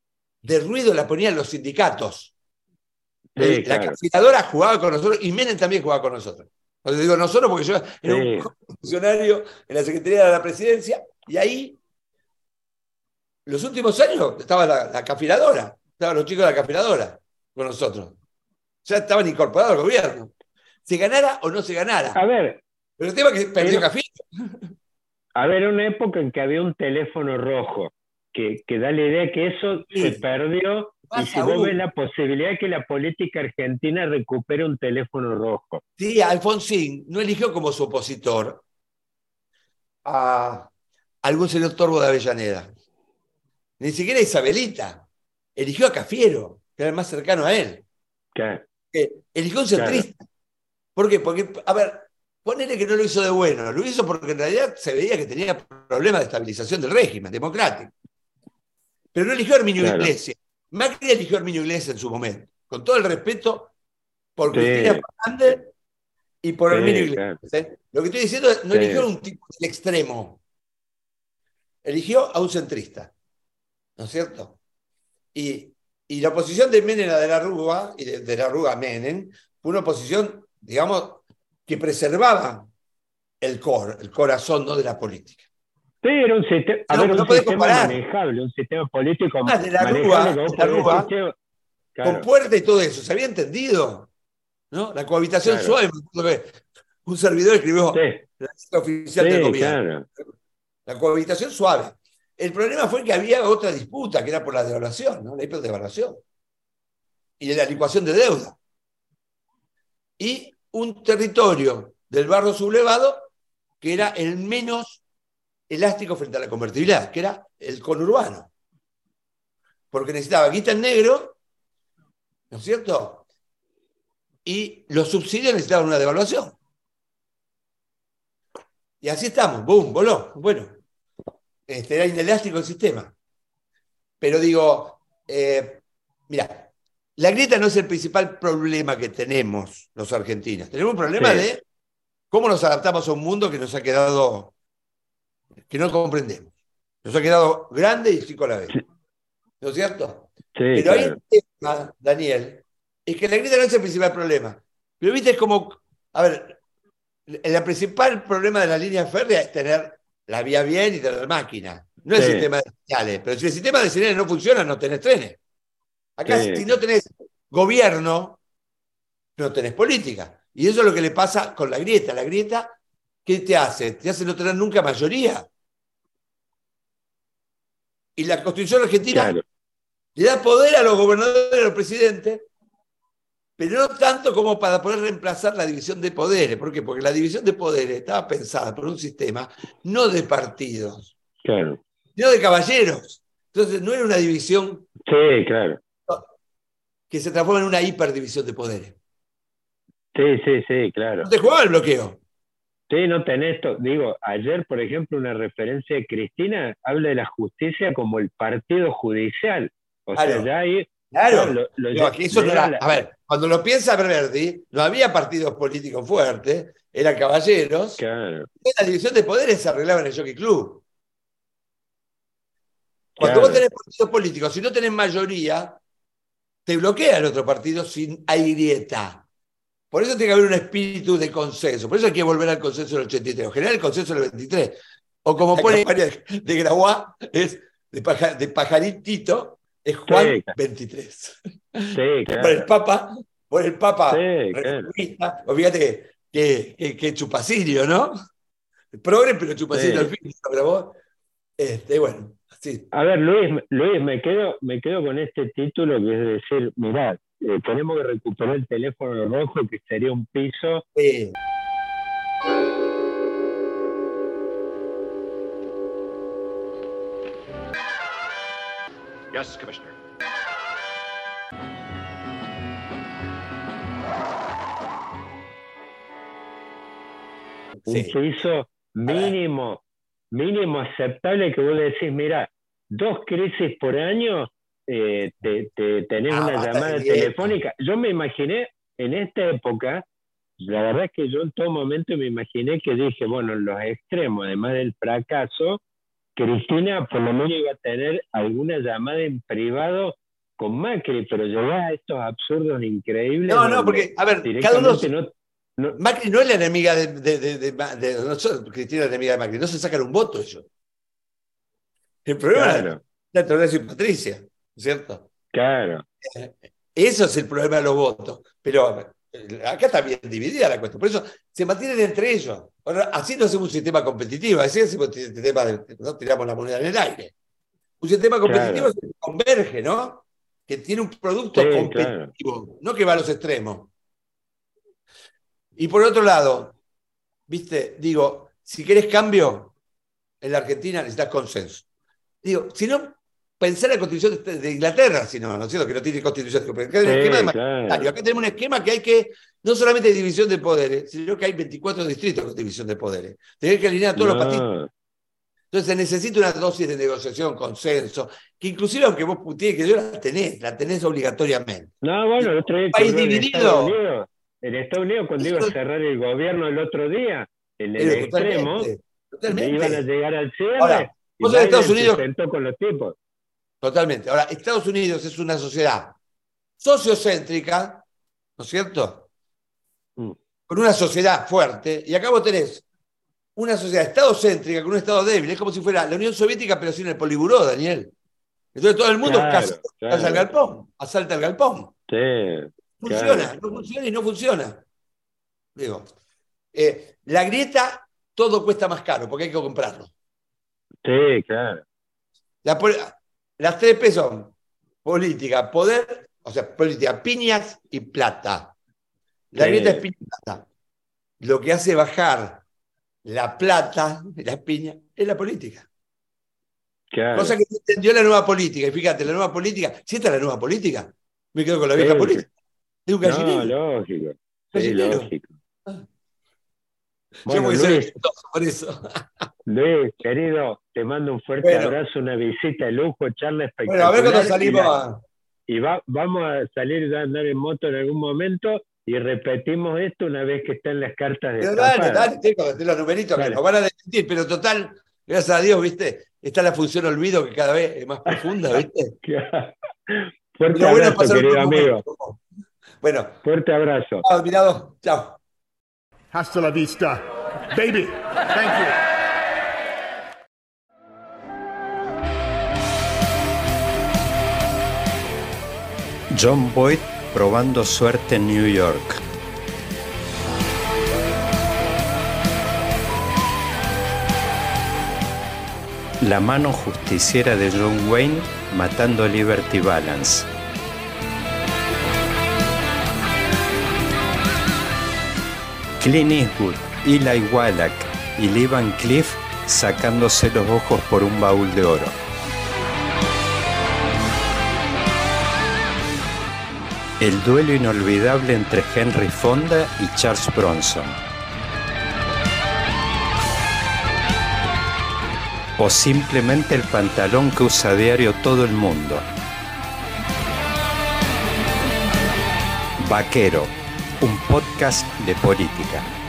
de ruido la ponían los sindicatos. Sí, la claro. cafiladora jugaba con nosotros y Menem también jugaba con nosotros. Entonces digo nosotros porque yo era Sí. un funcionario en la Secretaría de la Presidencia y ahí, los últimos años, estaba la, la cafiladora, estaban los chicos de la cafiladora con nosotros. Ya estaban incorporados al gobierno. Se ganara o no se ganara. A ver, Pero el tema es que perdió pero- Cafiero. a ver, una época en que había un teléfono rojo, que, que da la idea que eso Sí. se perdió, y Más si vos aún. ves la posibilidad de que la política argentina recupere un teléfono rojo. Sí, Alfonsín no eligió como su opositor a algún señor Torbo de Avellaneda. Ni siquiera a Isabelita. Eligió a Cafiero, que era el más cercano a él. Claro. Eh, eligió un centrista. ¿Por qué? Porque, a ver, ponele que no lo hizo de bueno. Lo hizo porque en realidad se veía que tenía problemas de estabilización del régimen democrático. Pero no eligió a Herminio Claro. Iglesias. Macri eligió a Herminio Iglesias en su momento. Con todo el respeto por Sí. Cristina Fernández y por Sí, Herminio Iglesias. claro. ¿eh? Lo que estoy diciendo es, no Sí. eligió a un tipo del extremo. Eligió a un centrista. ¿No es cierto? Y, y la oposición de Menem a de la Rúa, y de, de la Rúa a Menem, fue una oposición, digamos, que preservaba el core, el corazón, ¿no?, de la política. Sí, era un sistema, a No, ver, no un podés sistema comparar. manejable, un sistema político Ah, de la manejable. Rúa, que vos de la podés Rúa, decir, che, claro, con puerta y todo eso, ¿se había entendido? ¿No? La cohabitación Claro. suave, me acuerdo que un servidor escribió Sí. la lista oficial Sí, del gobierno. claro. La cohabitación suave. El problema fue que había otra disputa, que era por la devaluación, ¿no? La hiperdevaluación. Y la licuación de deuda. Y un territorio del barrio sublevado que era el menos elástico frente a la convertibilidad, que era el conurbano. Porque necesitaba guita en negro, ¿no es cierto? Y los subsidios necesitaban una devaluación. Y así estamos, boom, voló. Bueno, este, era inelástico el sistema. Pero digo, eh, mira, la grieta no es el principal problema que tenemos los argentinos. Tenemos un problema Sí. de cómo nos adaptamos a un mundo que nos ha quedado, que no comprendemos. Nos ha quedado grande y chico a la vez. ¿No es cierto? Sí, Pero hay claro. un tema, Daniel, es que la grieta no es el principal problema. Pero viste, es como, a ver, el principal problema de la línea férrea es tener la vía bien y tener máquina. No el Sí. sistema de señales. Pero si el sistema de señales no funciona, no tenés trenes. Acá, Sí. si no tenés gobierno, no tenés política. Y eso es lo que le pasa con la grieta. La grieta, ¿qué te hace? Te hace no tener nunca mayoría. Y la Constitución argentina Claro. le da poder a los gobernadores y a los presidentes, pero no tanto como para poder reemplazar la división de poderes. ¿Por qué? Porque la división de poderes estaba pensada por un sistema no de partidos, Claro. sino de caballeros. Entonces no era una división Sí, claro. que se transforma en una hiperdivisión de poderes. Sí, sí, sí, claro. No te jugaba el bloqueo. Sí, no tenés esto. Digo, ayer, por ejemplo, una referencia de Cristina habla de la justicia como el partido judicial. O Claro. sea, ya ahí. Claro. lo- lo- No, aquí eso no lleva era- la- a ver, cuando lo piensa Verdi, no había partidos políticos fuertes, eran caballeros. Claro. La división de poderes se arreglaba en el Jockey Club. Cuando Claro. vos tenés partidos políticos, si no tenés mayoría, te bloquea el otro partido sin hay grieta. Por eso tiene que haber un espíritu de consenso. Por eso hay que volver al consenso del ochenta y tres. O generar el consenso del veintitrés. O como pone María de Grabois, es de, paja, de pajaritito, es Juan Sí, claro. veintitrés. Sí, Por el claro. Papa, por el Papa Sí, claro. reformista. O fíjate que, que, que, que chupacilio, ¿no? Progre, pero chupacilio Sí. al fin. Grabó. Este, bueno, así. A ver, Luis, Luis, me quedo, me quedo con este título que es decir, mirá, eh, tenemos que recuperar el teléfono rojo, que sería un piso. Eh, Yes, Commissioner. Un Sí. piso mínimo, mínimo aceptable que vos decís, mira, dos crisis por año, eh, te, te- tenés Ah, una basta de llamada grieta. telefónica. Yo me imaginé en esta época, la verdad es que yo en todo momento me imaginé que dije, bueno, en los extremos, además del fracaso, Cristina por lo menos iba a tener alguna llamada en privado con Macri, pero llegás a estos absurdos increíbles. No, no, porque, a ver, cada uno... No, no, Macri no es la enemiga de, de, de, de, de, de nosotros, Cristina es la enemiga de Macri, no se sacan un voto ellos. El problema claro. es la tolerancia y Patricia, ¿no es cierto? Claro. Eso es el problema de los votos. Pero acá está bien dividida la cuestión. Por eso se mantienen entre ellos. Ahora, así no hacemos un sistema competitivo, así hacemos un sistema de, no tiramos la moneda en el aire. Un sistema competitivo claro. que converge, ¿no? Que tiene un producto sí, competitivo, claro. no que va a los extremos. Y por otro lado, viste, digo, si querés cambio, en la Argentina necesitas consenso. Digo, si no, pensar en la Constitución de, de Inglaterra, si no, ¿no es cierto? Que no tiene Constitución. Pero acá, sí, un esquema de claro. acá tenemos un esquema que hay que, no solamente hay división de poderes, sino que hay veinticuatro distritos con división de poderes. Tenés que alinear a todos no. los partidos. Entonces se necesita una dosis de negociación, consenso, que inclusive aunque vos putees, que yo la tenés, la tenés obligatoriamente. No, bueno, el otro día... Un país dividido... En Estados Unidos, cuando iba a cerrar el gobierno el otro día, en el Pero extremo, totalmente. iban a llegar al cierre, Ahora, y vos en Estados Unidos, se sentó con los tipos. Totalmente. Ahora, Estados Unidos es una sociedad sociocéntrica, ¿no es cierto? Mm. Con una sociedad fuerte, y acá vos tenés una sociedad estadocéntrica con un estado débil. Es como si fuera la Unión Soviética, pero sin el poliburó, Daniel. Entonces todo el mundo claro, casi claro. asalta el galpón, asalta el galpón. Sí. Funciona, claro. no funciona y no funciona. Digo, eh, la grieta, todo cuesta más caro porque hay que comprarlo. Sí, claro. La, las tres P son política, poder, o sea, política, piñas y plata. La sí. grieta es piña y plata. Lo que hace bajar la plata de las piñas es la política. Claro. Cosa que entendió la nueva política. Y fíjate, la nueva política, si esta es la nueva política, me quedo con la vieja sí. política. Es un gallinero. No, lógico. Sí, gallinero. lógico. Ah. Bueno, Yo voy a Luis, ser exitoso por eso. Luis, querido, te mando un fuerte bueno. abrazo, una visita de lujo, charla espectacular. Bueno, a ver cuando salimos a... Y va, vamos a salir a andar en moto en algún momento y repetimos esto una vez que están las cartas de Pero dale, dale, tengo los numeritos dale. que nos van a desmentir, pero total, gracias a Dios, ¿viste? Está la función olvido que cada vez es más profunda, ¿viste? Fuerte pero abrazo, bueno, querido amigo. Bueno. Fuerte abrazo. Chao, mirado. Chao. Hasta la vista, baby. Thank you. John Boyd probando suerte en New York. La mano justiciera de John Wayne matando a Liberty Balance. Clint Eastwood, Eli Wallach y Lee Van Cleef sacándose los ojos por un baúl de oro. El duelo inolvidable entre Henry Fonda y Charles Bronson. O simplemente el pantalón que usa a diario todo el mundo. Vaquero, un podcast de política.